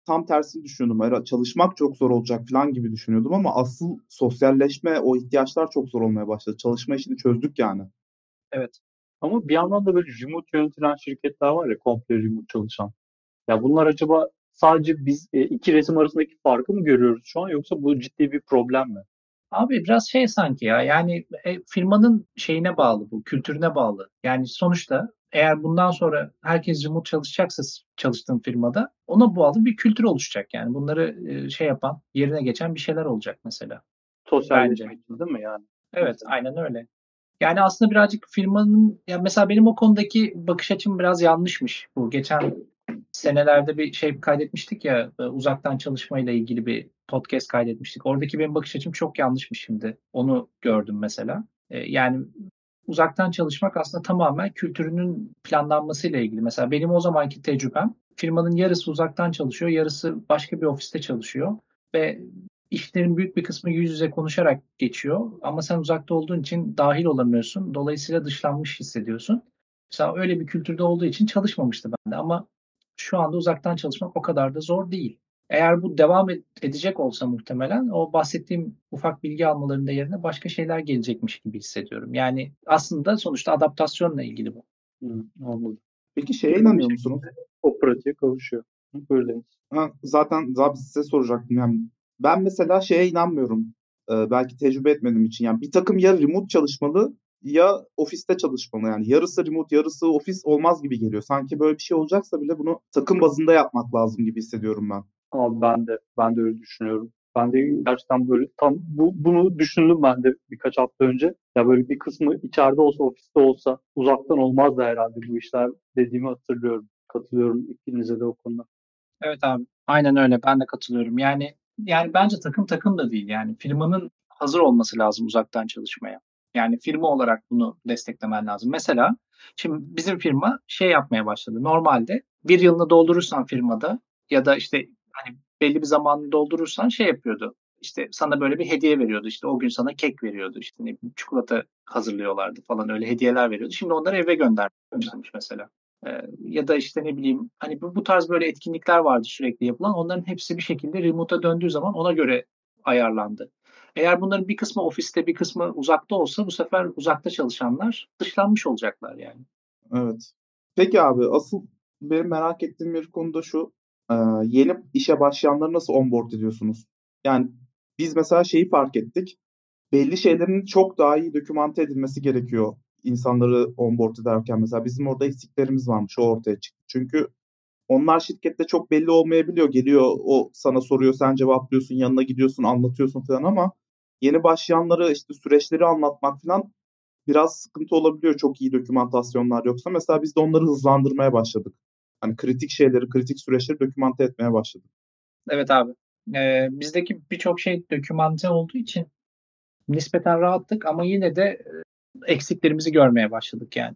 tam tersini düşünüyordum. Hayır, çalışmak çok zor olacak falan gibi düşünüyordum ama asıl sosyalleşme, o ihtiyaçlar çok zor olmaya başladı. Çalışma işini çözdük yani. Evet. Ama bir yandan da böyle remote yönetilen şirketler var ya, komple remote çalışan. Ya bunlar acaba sadece biz e, iki resim arasındaki farkı mı görüyoruz şu an, yoksa bu ciddi bir problem mi? Abi biraz şey sanki ya, yani e, firmanın şeyine bağlı, bu kültürüne bağlı. Yani sonuçta eğer bundan sonra herkes remote çalışacaksa s- çalıştığın firmada ona bağlı bir kültür oluşacak. Yani bunları e, şey yapan, yerine geçen bir şeyler olacak mesela. Bence. Sosyalleşmek için değil mi yani? Evet, Mesela. aynen öyle. Yani aslında birazcık firmanın, ya mesela benim o konudaki bakış açım biraz yanlışmış. Bu geçen senelerde bir şey kaydetmiştik ya, e, uzaktan çalışmayla ilgili bir podcast kaydetmiştik. Oradaki benim bakış açım çok yanlışmış şimdi. Onu gördüm mesela. E, yani uzaktan çalışmak aslında tamamen kültürünün planlanmasıyla ilgili. Mesela benim o zamanki tecrübem, firmanın yarısı uzaktan çalışıyor, yarısı başka bir ofiste çalışıyor ve işlerin büyük bir kısmı yüz yüze konuşarak geçiyor. Ama sen uzakta olduğun için dahil olamıyorsun. Dolayısıyla dışlanmış hissediyorsun. Mesela öyle bir kültürde olduğu için çalışmamıştı bende ama şu anda uzaktan çalışmak o kadar da zor değil. Eğer bu devam edecek olsa muhtemelen o bahsettiğim ufak bilgi almalarının da yerine başka şeyler gelecekmiş gibi hissediyorum. Yani aslında sonuçta adaptasyonla ilgili bu. Hı, anladım. Peki şeye Firma bir inanıyor musunuz? şekilde o pratiğe kavuşuyor. Hı, Böyle. Ha, zaten zaten size soracaktım yani. Ben mesela şeye inanmıyorum. Ee, belki tecrübe etmediğim için. Yani bir takım ya remote çalışmalı ya ofiste çalışmalı. Yani yarısı remote, yarısı ofis olmaz gibi geliyor. Sanki böyle bir şey olacaksa bile bunu takım bazında yapmak lazım gibi hissediyorum ben. Abi ben de ben de öyle düşünüyorum. Ben de gerçekten böyle tam bu, bunu düşündüm ben de birkaç hafta önce. Ya böyle bir kısmı içeride olsa, ofiste olsa, uzaktan olmaz da herhalde bu işler dediğimi hatırlıyorum. Katılıyorum ikinize de o konuda. Evet abi. Aynen öyle. Ben de katılıyorum. Yani yani bence takım takım da değil. Yani firmanın hazır olması lazım uzaktan çalışmaya. Yani firma olarak bunu desteklemen lazım. Mesela şimdi bizim firma şey yapmaya başladı. Normalde bir yılını doldurursan firmada ya da işte hani belli bir zamanını doldurursan şey yapıyordu. İşte sana böyle bir hediye veriyordu. İşte o gün sana kek veriyordu. İşte ne bileyim, çikolata hazırlıyorlardı falan, öyle hediyeler veriyordu. Şimdi onları eve göndermeye başlamış mesela. Ee, ya da işte ne bileyim, hani bu, bu tarz böyle etkinlikler vardı sürekli yapılan. Onların hepsi bir şekilde remote'a döndüğü zaman ona göre ayarlandı. Eğer bunların bir kısmı ofiste bir kısmı uzakta olsa bu sefer uzakta çalışanlar dışlanmış olacaklar yani. Evet. Peki abi, asıl benim merak ettiğim bir konu da şu. Ee, yeni işe başlayanları nasıl onboard ediyorsunuz? Yani biz mesela şeyi fark ettik. Belli şeylerin çok daha iyi dokümante edilmesi gerekiyor insanları onboard ederken. Mesela bizim orada eksiklerimiz varmış, o ortaya çıktı. Çünkü onlar şirkette çok belli olmayabiliyor. Geliyor, o sana soruyor, sen cevaplıyorsun, yanına gidiyorsun, anlatıyorsun falan ama yeni başlayanlara işte süreçleri anlatmak falan biraz sıkıntı olabiliyor, çok iyi dokümantasyonlar yoksa. Mesela biz de onları hızlandırmaya başladık. Hani kritik şeyleri, kritik süreçleri dokümante etmeye başladık. Evet abi. Ee, bizdeki birçok şey dokümante olduğu için nispeten rahattık ama yine de e, eksiklerimizi görmeye başladık yani.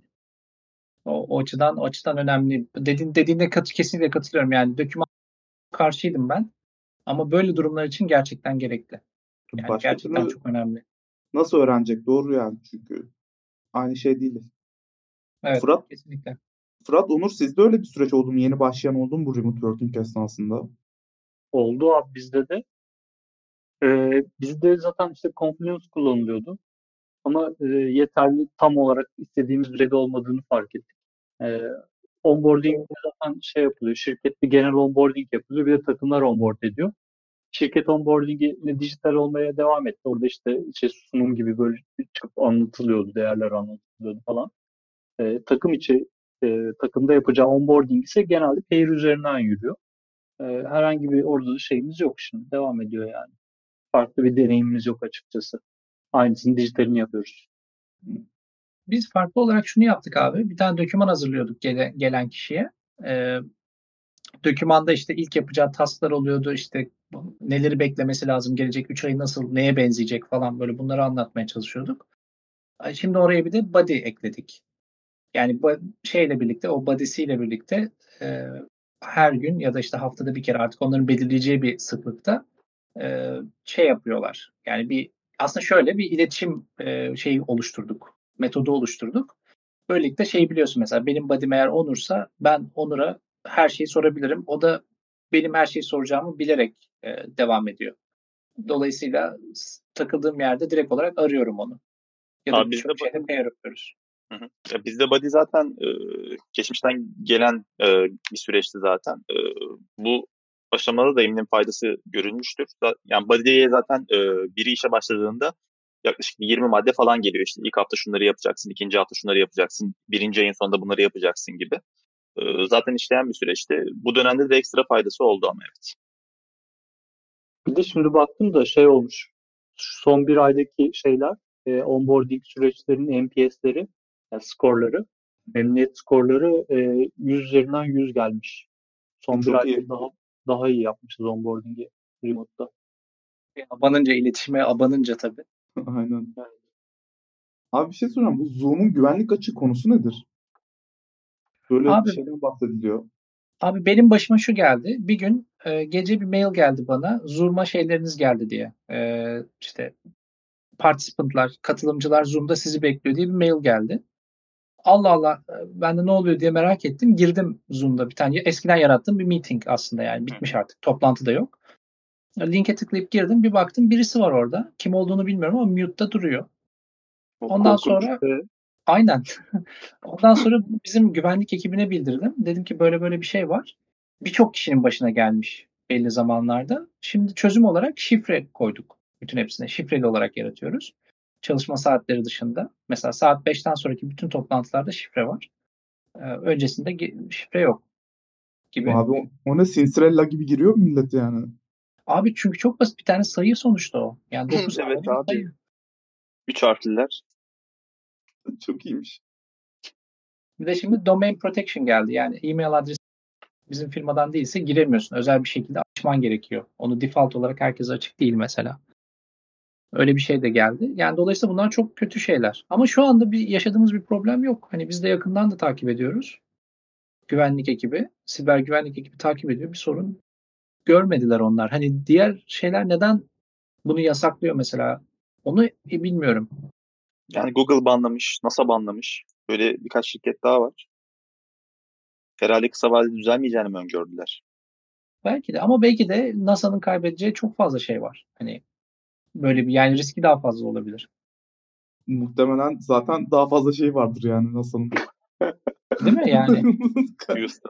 O, o açıdan o açıdan önemli. Dediğin, dediğine kat, kesinlikle katılıyorum. Yani doküman karşıydım ben. Ama böyle durumlar için gerçekten gerekli. Yani Başka gerçekten türlü çok önemli. nasıl öğrenecek? Doğru yani, çünkü aynı şey değil. Evet, Fırat, kesinlikle. Fırat, Onur, sizde öyle bir süreç oldu mu? Yeni başlayan oldu mu bu remote working esnasında? Oldu abi bizde de. Ee, bizde zaten işte Confluence kullanılıyordu. Ama e, yeterli tam olarak istediğimiz düzeyde olmadığını fark ettik. Ee, onboarding zaten şey yapılıyor. Şirket bir genel onboarding yapılıyor. Bir de takımlar onboard ediyor. Şirket onboarding'i dijital olmaya devam etti. Orada işte şey, sunum gibi böyle çıkıp anlatılıyordu, değerler anlatılıyordu falan. Ee, takım içi e, takımda yapacağı onboarding ise genelde pair üzerinden yürüyor. Ee, herhangi bir orada da şeyimiz yok şimdi. Devam ediyor yani. Farklı bir deneyimimiz yok açıkçası. Aynısını dijitalini yapıyoruz. Biz farklı olarak şunu yaptık abi. Bir tane doküman hazırlıyorduk gele, gelen kişiye. Ee, dokümanda işte ilk yapacağı tasklar oluyordu. İşte neleri beklemesi lazım, gelecek üç ay nasıl, neye benzeyecek falan, böyle bunları anlatmaya çalışıyorduk. Şimdi oraya bir de body ekledik. Yani bu şeyle birlikte, o body'siyle birlikte e, her gün ya da işte haftada bir kere, artık onların belirleyeceği bir sıklıkta e, şey yapıyorlar. Yani bir aslında şöyle bir iletişim e, şeyi oluşturduk. Metodu oluşturduk. Böylelikle şey biliyorsun, mesela benim body'm eğer Onur'sa ben Onur'a her şeyi sorabilirim. O da benim her şeyi soracağımı bilerek e, devam ediyor. Dolayısıyla takıldığım yerde direkt olarak arıyorum onu. Ya da Abi bizde birçok şeyde pair yapıyoruz. Hı hı. Ya bizde Buddy zaten e, geçmişten gelen e, bir süreçti zaten. E, bu aşamada da eminim faydası görülmüştür. Da- Yani Buddy'ye zaten e, biri işe başladığında yaklaşık yirmi madde falan geliyor. İşte ilk hafta şunları yapacaksın, ikinci hafta şunları yapacaksın, birinci ayın sonunda bunları yapacaksın gibi. E, zaten işleyen bir süreçti. Bu dönemde de ekstra faydası oldu ama evet. Bir de şimdi baktım da şey olmuş. Son bir aydaki şeyler, e, onboarding süreçlerinin N P S'leri, yani skorları, memnuniyet skorları e, yüz üzerinden yüz gelmiş. Son bir Çok ayda iyi. daha daha iyi yapmışız onboarding'i remote'da. Abanınca, iletişime abanınca tabii. Aynen. Yani Abi bir şey soracağım. Bu Zoom'un güvenlik açığı konusu nedir? Böyle Abi, şeyden bahsediliyor. abi benim başıma şu geldi. Bir gün e, gece bir mail geldi bana. Zoom'a şeyleriniz geldi diye. E, işte participantlar, katılımcılar Zoom'da sizi bekliyor diye bir mail geldi. Allah Allah, e, ben de ne oluyor diye merak ettim. Girdim Zoom'da bir tane eskiden yarattığım bir meeting aslında, yani bitmiş artık. Toplantı da yok. Linke tıklayıp girdim. Bir baktım birisi var orada. Kim olduğunu bilmiyorum ama mute'da duruyor. o Ondan korkunç. sonra E, aynen. Ondan sonra bizim güvenlik ekibine bildirdim. Dedim ki böyle böyle bir şey var. Birçok kişinin başına gelmiş belli zamanlarda. Şimdi çözüm olarak şifre koyduk bütün hepsine. Şifreli olarak yaratıyoruz. Çalışma saatleri dışında. Mesela saat beşten sonraki bütün toplantılarda şifre var. Ee, öncesinde ge- şifre yok gibi. Abi o, o ne Cinderella gibi giriyor mu millet yani? Abi çünkü çok basit bir tane sayı sonuçta o. Yani dokuz Evet tane abi. sayı. Üç harfliler. Çok iyiymiş. Bir de şimdi domain protection geldi. Yani e-mail adresi bizim firmadan değilse giremiyorsun. Özel bir şekilde açman gerekiyor. Onu default olarak herkese açık değil mesela. Öyle bir şey de geldi. Yani dolayısıyla bunlar çok kötü şeyler. Ama şu anda bir yaşadığımız bir problem yok. Hani biz de yakından da takip ediyoruz. Güvenlik ekibi, siber güvenlik ekibi takip ediyor. Bir sorun görmediler onlar. Hani diğer şeyler neden bunu yasaklıyor mesela? Onu e, bilmiyorum. Yani Google banlamış, NASA banlamış. Böyle birkaç şirket daha var. Herhalde kısa vadede düzelmeyeceğini mi öngördüler? Belki de, ama belki de NASA'nın kaybedeceği çok fazla şey var. Hani böyle bir, yani riski daha fazla olabilir. Muhtemelen zaten daha fazla şey vardır yani NASA'nın. Değil mi yani? Houston.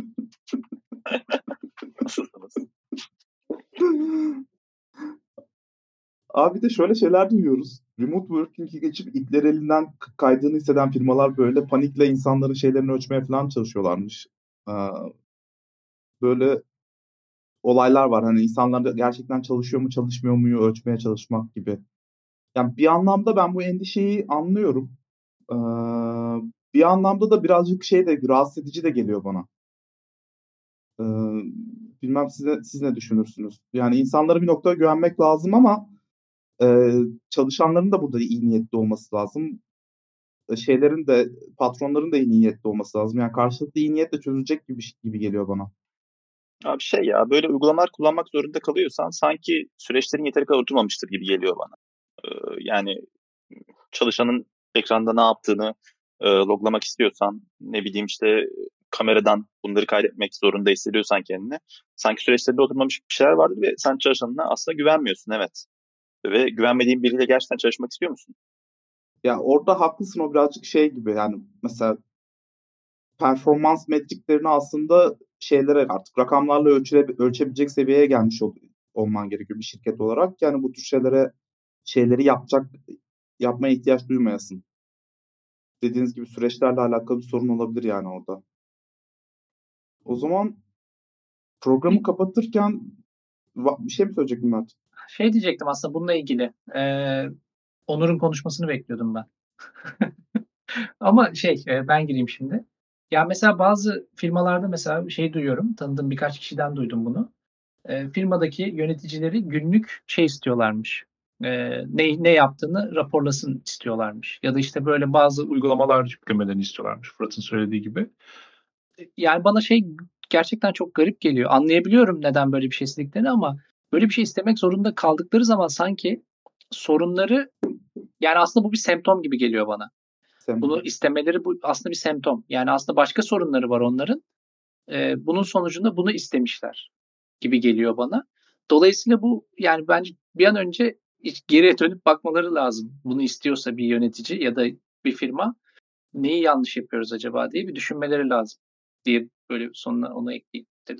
Nasılsınız? Abi bir de şöyle şeyler duyuyoruz. Remote working'i geçip ipler elinden kaydığını hisseden firmalar böyle panikle insanların şeylerini ölçmeye falan çalışıyorlarmış. Böyle olaylar var. Hani insanlar gerçekten çalışıyor mu çalışmıyor mu ölçmeye çalışmak gibi. Yani bir anlamda ben bu endişeyi anlıyorum. Bir anlamda da birazcık şey de rahatsız edici de geliyor bana. Bilmem siz ne, siz ne düşünürsünüz? Yani insanlara bir noktada güvenmek lazım ama e, çalışanların da burada iyi niyetli olması lazım. Şeylerin de patronların da iyi niyetli olması lazım. Yani karşılıklı iyi niyetle çözülecek gibi gibi geliyor bana. Abi şey ya böyle uygulamalar kullanmak zorunda kalıyorsan sanki süreçlerin yeteri kadar oturmamıştır gibi geliyor bana. Ee, yani çalışanın ekranda ne yaptığını e, loglamak istiyorsan ne bileyim işte kameradan bunları kaydetmek zorunda hissediyorsan kendini sanki süreçlerinde oturmamış bir şeyler vardır ve sen çalışanına aslında güvenmiyorsun, evet. Ve güvenmediğin biriyle gerçekten çalışmak istiyor musun? Ya orada haklısın, o birazcık şey gibi yani mesela performans metriklerini aslında şeylere artık rakamlarla ölçüle, ölçebilecek seviyeye gelmiş ol, olman gerekiyor bir şirket olarak. Yani bu tür şeylere şeyleri yapacak yapmaya ihtiyaç duymayasın. Dediğiniz gibi süreçlerle alakalı bir sorun olabilir yani orada. O zaman programı kapatırken bir şey mi söyleyecektin Mert? Şey diyecektim aslında bununla ilgili. Ee, Onur'un konuşmasını bekliyordum ben. Ama şey e, ben gireyim şimdi. Ya mesela bazı firmalarda mesela şey duyuyorum. Tanıdığım birkaç kişiden duydum bunu. E, firmadaki yöneticileri günlük şey istiyorlarmış. E, ne ne yaptığını raporlasın istiyorlarmış. Ya da işte böyle bazı uygulamalar yüklemelerini istiyorlarmış, Fırat'ın söylediği gibi. Yani bana şey gerçekten çok garip geliyor. Anlayabiliyorum neden böyle bir şey istediklerini ama böyle bir şey istemek zorunda kaldıkları zaman sanki sorunları, yani aslında bu bir semptom gibi geliyor bana. Sen, Bunu istemeleri bu aslında bir semptom. Yani aslında başka sorunları var onların. Ee, bunun sonucunda bunu istemişler. gibi geliyor bana. Dolayısıyla bu yani bence bir an önce geriye dönüp bakmaları lazım. Bunu istiyorsa bir yönetici ya da bir firma neyi yanlış yapıyoruz acaba diye bir düşünmeleri lazım diye böyle sonuna onu ekleyeyim dedim.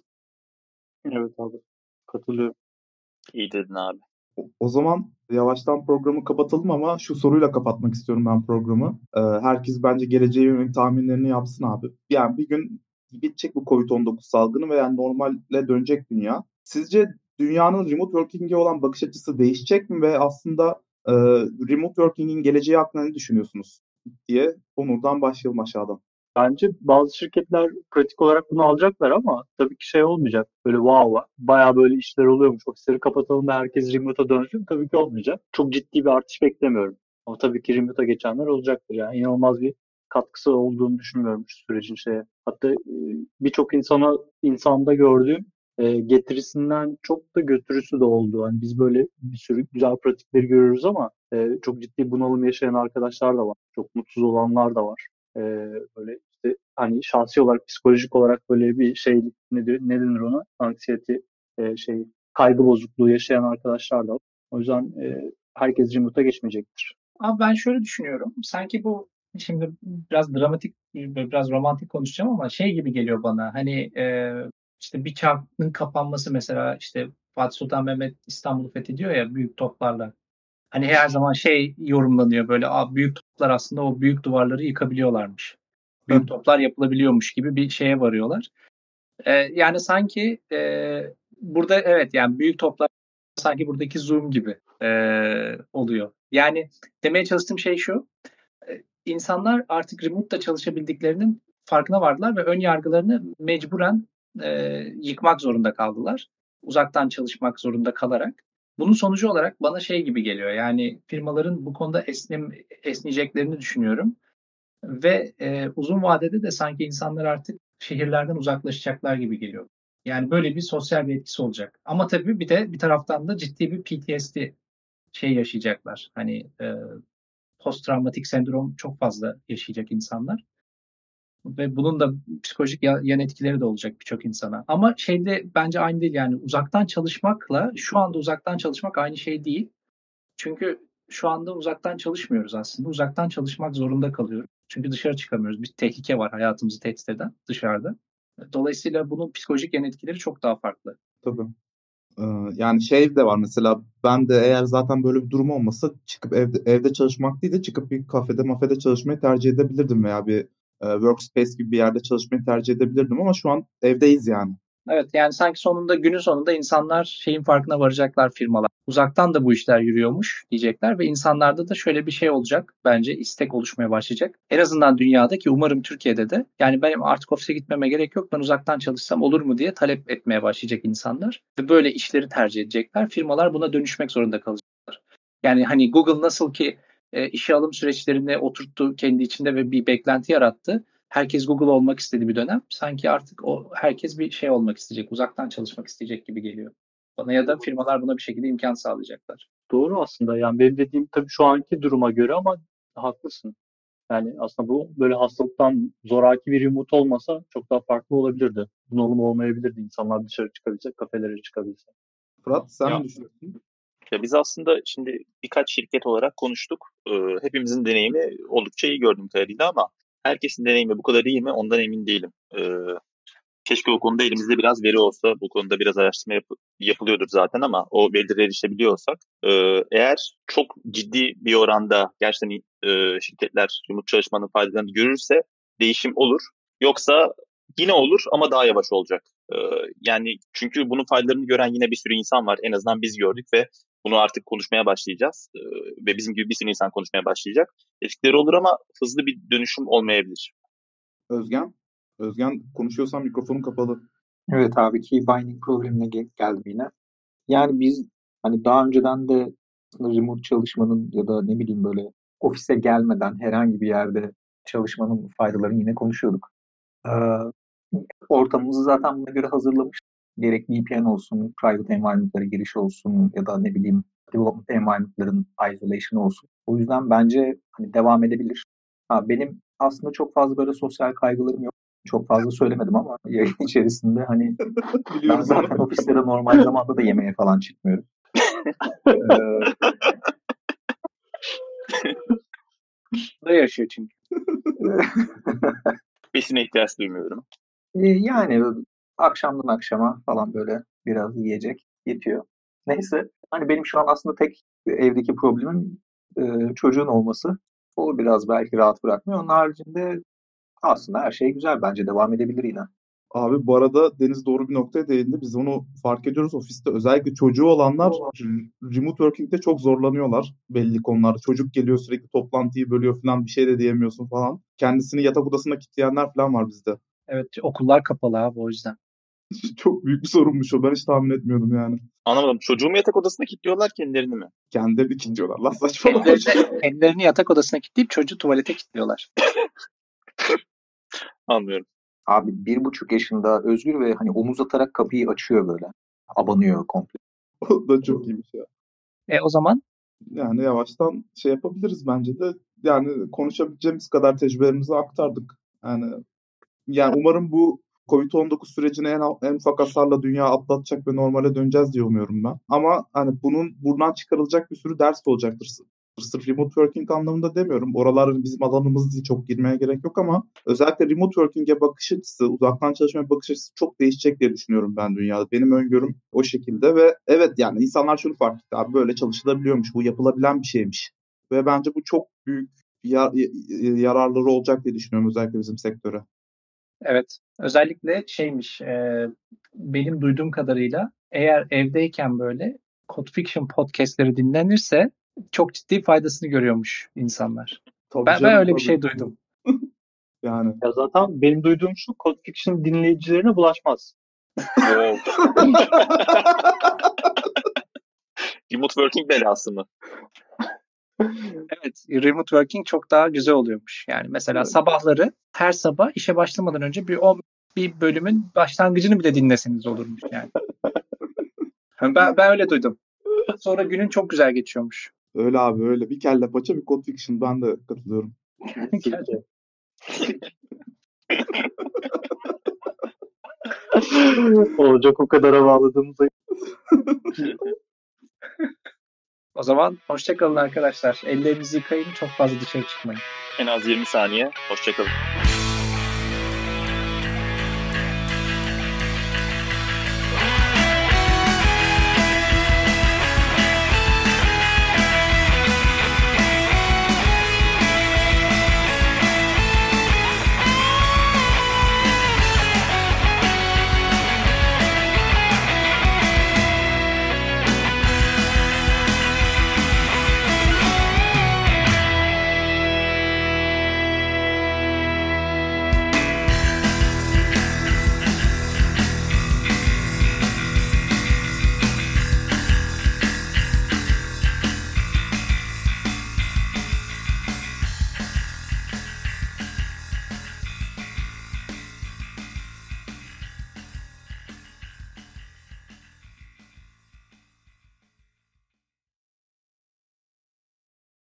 Evet abi. Katılıyorum. İyi dedin abi. O, o zaman yavaştan programı kapatalım ama şu soruyla kapatmak istiyorum ben programı. Ee, herkes bence geleceğe yönelik tahminlerini yapsın abi. Yani bir gün bitecek bu covid on dokuz salgını ve yani normale dönecek dünya. Sizce dünyanın remote working'e olan bakış açısı değişecek mi ve aslında e, remote working'in geleceği hakkında ne düşünüyorsunuz diye Onur'dan başlayalım aşağıdan. Bence bazı şirketler pratik olarak bunu alacaklar ama tabii ki şey olmayacak. Böyle wow, bayağı böyle işler oluyormuş. Ofisleri kapatalım da herkes remote'a dönsün. Tabii ki olmayacak. Çok ciddi bir artış beklemiyorum. Ama tabii ki remote'a geçenler olacaktır. Yani inanılmaz bir katkısı olduğunu düşünmüyorum şu sürecin şeye. Hatta e, birçok insana insanda gördüğüm e, getirisinden çok da götürüsü de oldu. Hani biz böyle bir sürü güzel pratikleri görüyoruz ama e, çok ciddi bunalım yaşayan arkadaşlar da var. Çok mutsuz olanlar da var. E, böyle işte hani şahsi olarak psikolojik olarak böyle bir şey ne, diyor, ne denir ona? Anksiyete e, şey kaygı bozukluğu yaşayan arkadaşlar da var. O yüzden e, herkes remote'a geçmeyecektir. Ama ben şöyle düşünüyorum. Sanki bu şimdi biraz dramatik, biraz romantik konuşacağım ama şey gibi geliyor bana. Hani e, işte bir çarkın kapanması mesela işte Fatih Sultan Mehmet İstanbul'u fethediyor ya büyük toplarla. Hani her zaman şey yorumlanıyor böyle Aa, büyük toplar aslında o büyük duvarları yıkabiliyorlarmış. Büyük toplar yapılabiliyormuş gibi bir şeye varıyorlar. Ee, yani sanki e, burada evet yani büyük toplar sanki buradaki Zoom gibi e, oluyor. Yani demeye çalıştığım şey şu. E, insanlar artık remote'da çalışabildiklerinin farkına vardılar ve ön yargılarını mecburen e, yıkmak zorunda kaldılar. Uzaktan çalışmak zorunda kalarak. Bunun sonucu olarak bana şey gibi geliyor. Yani firmaların bu konuda esnem, esneyeceklerini düşünüyorum. Ve e, uzun vadede de sanki insanlar artık şehirlerden uzaklaşacaklar gibi geliyor. Yani böyle bir sosyal bir etkisi olacak. Ama tabii bir de bir taraftan da ciddi bir P T S D şey yaşayacaklar. Hani e, post travmatik sendrom çok fazla yaşayacak insanlar. Ve bunun da psikolojik yan etkileri de olacak birçok insana. Ama şeyde bence aynı değil yani uzaktan çalışmakla şu anda uzaktan çalışmak aynı şey değil. Çünkü şu anda uzaktan çalışmıyoruz aslında. Uzaktan çalışmak zorunda kalıyoruz. Çünkü dışarı çıkamıyoruz. Bir tehlike var hayatımızı tehdit eden dışarıda. Dolayısıyla bunun psikolojik yan etkileri çok daha farklı. Tabii. Ee, yani şey de var mesela ben de eğer zaten böyle bir durum olmasa çıkıp evde evde çalışmak değil de çıkıp bir kafede mafede çalışmayı tercih edebilirdim veya bir e, workspace gibi bir yerde çalışmayı tercih edebilirdim ama şu an evdeyiz yani. Evet yani sanki sonunda günün sonunda insanlar şeyin farkına varacaklar firmalar. Uzaktan da bu işler yürüyormuş diyecekler ve insanlarda da şöyle bir şey olacak. Bence istek oluşmaya başlayacak. En azından dünyada ki umarım Türkiye'de de yani benim artık ofise gitmeme gerek yok ben uzaktan çalışsam olur mu diye talep etmeye başlayacak insanlar. Ve böyle işleri tercih edecekler. Firmalar buna dönüşmek zorunda kalacaklar. Yani hani Google nasıl ki e, işe alım süreçlerini oturttu kendi içinde ve bir beklenti yarattı. Herkes Google olmak istediği bir dönem. Sanki artık o herkes bir şey olmak isteyecek, uzaktan çalışmak isteyecek gibi geliyor bana ya da firmalar buna bir şekilde imkan sağlayacaklar. Doğru aslında. Yani benim dediğim tabii şu anki duruma göre ama haklısın. Yani aslında bu böyle hastalıktan zoraki bir remote olmasa çok daha farklı olabilirdi. Bunalım olmayabilirdi. İnsanlar dışarı çıkabilse, kafelere çıkabilse. Fırat sen Ya. ne düşünüyorsun? Ya biz aslında şimdi birkaç şirket olarak konuştuk. Ee, hepimizin deneyimi oldukça iyi gördüğüm kadarıyla ama herkesin deneyimi bu kadar iyi mi ondan emin değilim. Ee, keşke o konuda elimizde biraz veri olsa, bu konuda biraz araştırma yap- yapılıyordur zaten ama o verilere erişebiliyorsak e, eğer çok ciddi bir oranda gerçekten e, şirketler remote çalışmanın faydalarını görürse değişim olur. Yoksa yine olur ama daha yavaş olacak. Ee, yani çünkü bunun faydalarını gören yine bir sürü insan var. En azından biz gördük ve bunu artık konuşmaya başlayacağız. Ee, ve bizim gibi bir sürü insan konuşmaya başlayacak. Etkileri olur ama hızlı bir dönüşüm olmayabilir. Özgen? Özgen konuşuyorsan mikrofonun kapalı. Evet abi key binding problemine gel- geldim yine. Yani biz hani daha önceden de aslında remote çalışmanın ya da ne bileyim böyle ofise gelmeden herhangi bir yerde çalışmanın faydalarını yine konuşuyorduk. Ee, ortamımızı zaten buna göre hazırlamıştık. Gerek V P N olsun, private environment'lara giriş olsun ya da ne bileyim development environment'ların isolation olsun. O yüzden bence hani devam edebilir. Ha, benim aslında çok fazla böyle sosyal kaygılarım yok. Çok fazla söylemedim ama yayın içerisinde hani ben Biliyoruz zaten ama. ofislere normal zamanda da yemeğe falan çıkmıyorum. Ee, Da yaşıyor çünkü. Besine ihtiyaç duymuyorum. e, yani akşamdan akşama falan böyle biraz yiyecek yetiyor. Neyse hani benim şu an aslında tek evdeki problemim e, çocuğun olması. O biraz belki rahat bırakmıyor. Onun haricinde aslında her şey güzel. Bence devam edebilir yine. Abi bu arada Deniz doğru bir noktaya değindi. Biz onu fark ediyoruz ofiste. Özellikle çocuğu olanlar r- remote working'de çok zorlanıyorlar belli konularda. Çocuk geliyor sürekli toplantıyı bölüyor falan, bir şey de diyemiyorsun falan. Kendisini yatak odasına kilitleyenler falan var bizde. Evet, okullar kapalı abi o yüzden. Çok büyük bir sorunmuş o. Ben hiç tahmin etmiyordum yani. Anlamadım. Çocuğumu yatak odasına kilitliyorlar, kendilerini mi? Kendilerini kilitliyorlar. Lan saçmalama. Kendilerini, kendilerini yatak odasına kilitleyip çocuğu tuvalete kilitliyorlar. Anlıyorum. Abi bir buçuk yaşında Özgür ve hani omuz atarak kapıyı açıyor böyle. Abanıyor komple. O da çok iyiymiş ya. E o zaman Yani yavaştan şey yapabiliriz bence de. Yani konuşabileceğimiz kadar tecrübelerimizi aktardık. Yani yani umarım bu covid on dokuz sürecini en, en ufak hasarla dünya atlatacak ve normale döneceğiz diye umuyorum ben. Ama hani bunun buradan çıkarılacak bir sürü ders de olacaktır. Sırf remote working anlamında demiyorum. Oralar bizim alanımız değil, çok girmeye gerek yok ama özellikle remote working'e bakış açısı, uzaktan çalışmaya bakış açısı çok değişecek diye düşünüyorum ben dünyada. Benim öngörüm o şekilde ve evet yani insanlar şunu fark etti abi, böyle çalışılabiliyormuş, bu yapılabilen bir şeymiş. Ve bence bu çok büyük yar- yararları olacak diye düşünüyorum özellikle bizim sektöre. evet, özellikle şeymiş, e, benim duyduğum kadarıyla eğer evdeyken böyle Code Fiction podcastleri dinlenirse çok ciddi faydasını görüyormuş insanlar. Tabii Ben, ben canım, öyle bir tabii. şey duydum. Yani. Ya zaten benim duyduğum şu, Code Fiction dinleyicilerine bulaşmaz. Wow. Remote working belası mı? Evet, remote working çok daha güzel oluyormuş. Yani mesela Evet. sabahları her sabah işe başlamadan önce bir o bir bölümün başlangıcını bile dinleseniz olurmuş yani. Ben ben öyle duydum. Sonra günün çok güzel geçiyormuş. Öyle abi, öyle. Bir kelle paça bir Code Fiction, ben de katılıyorum. Kesinlikle. Olacak o kadara bağladığımızda. O zaman hoşça kalın arkadaşlar. Ellerinizi yıkayın, çok fazla dışarı çıkmayın. En az yirmi saniye. Hoşçakalın.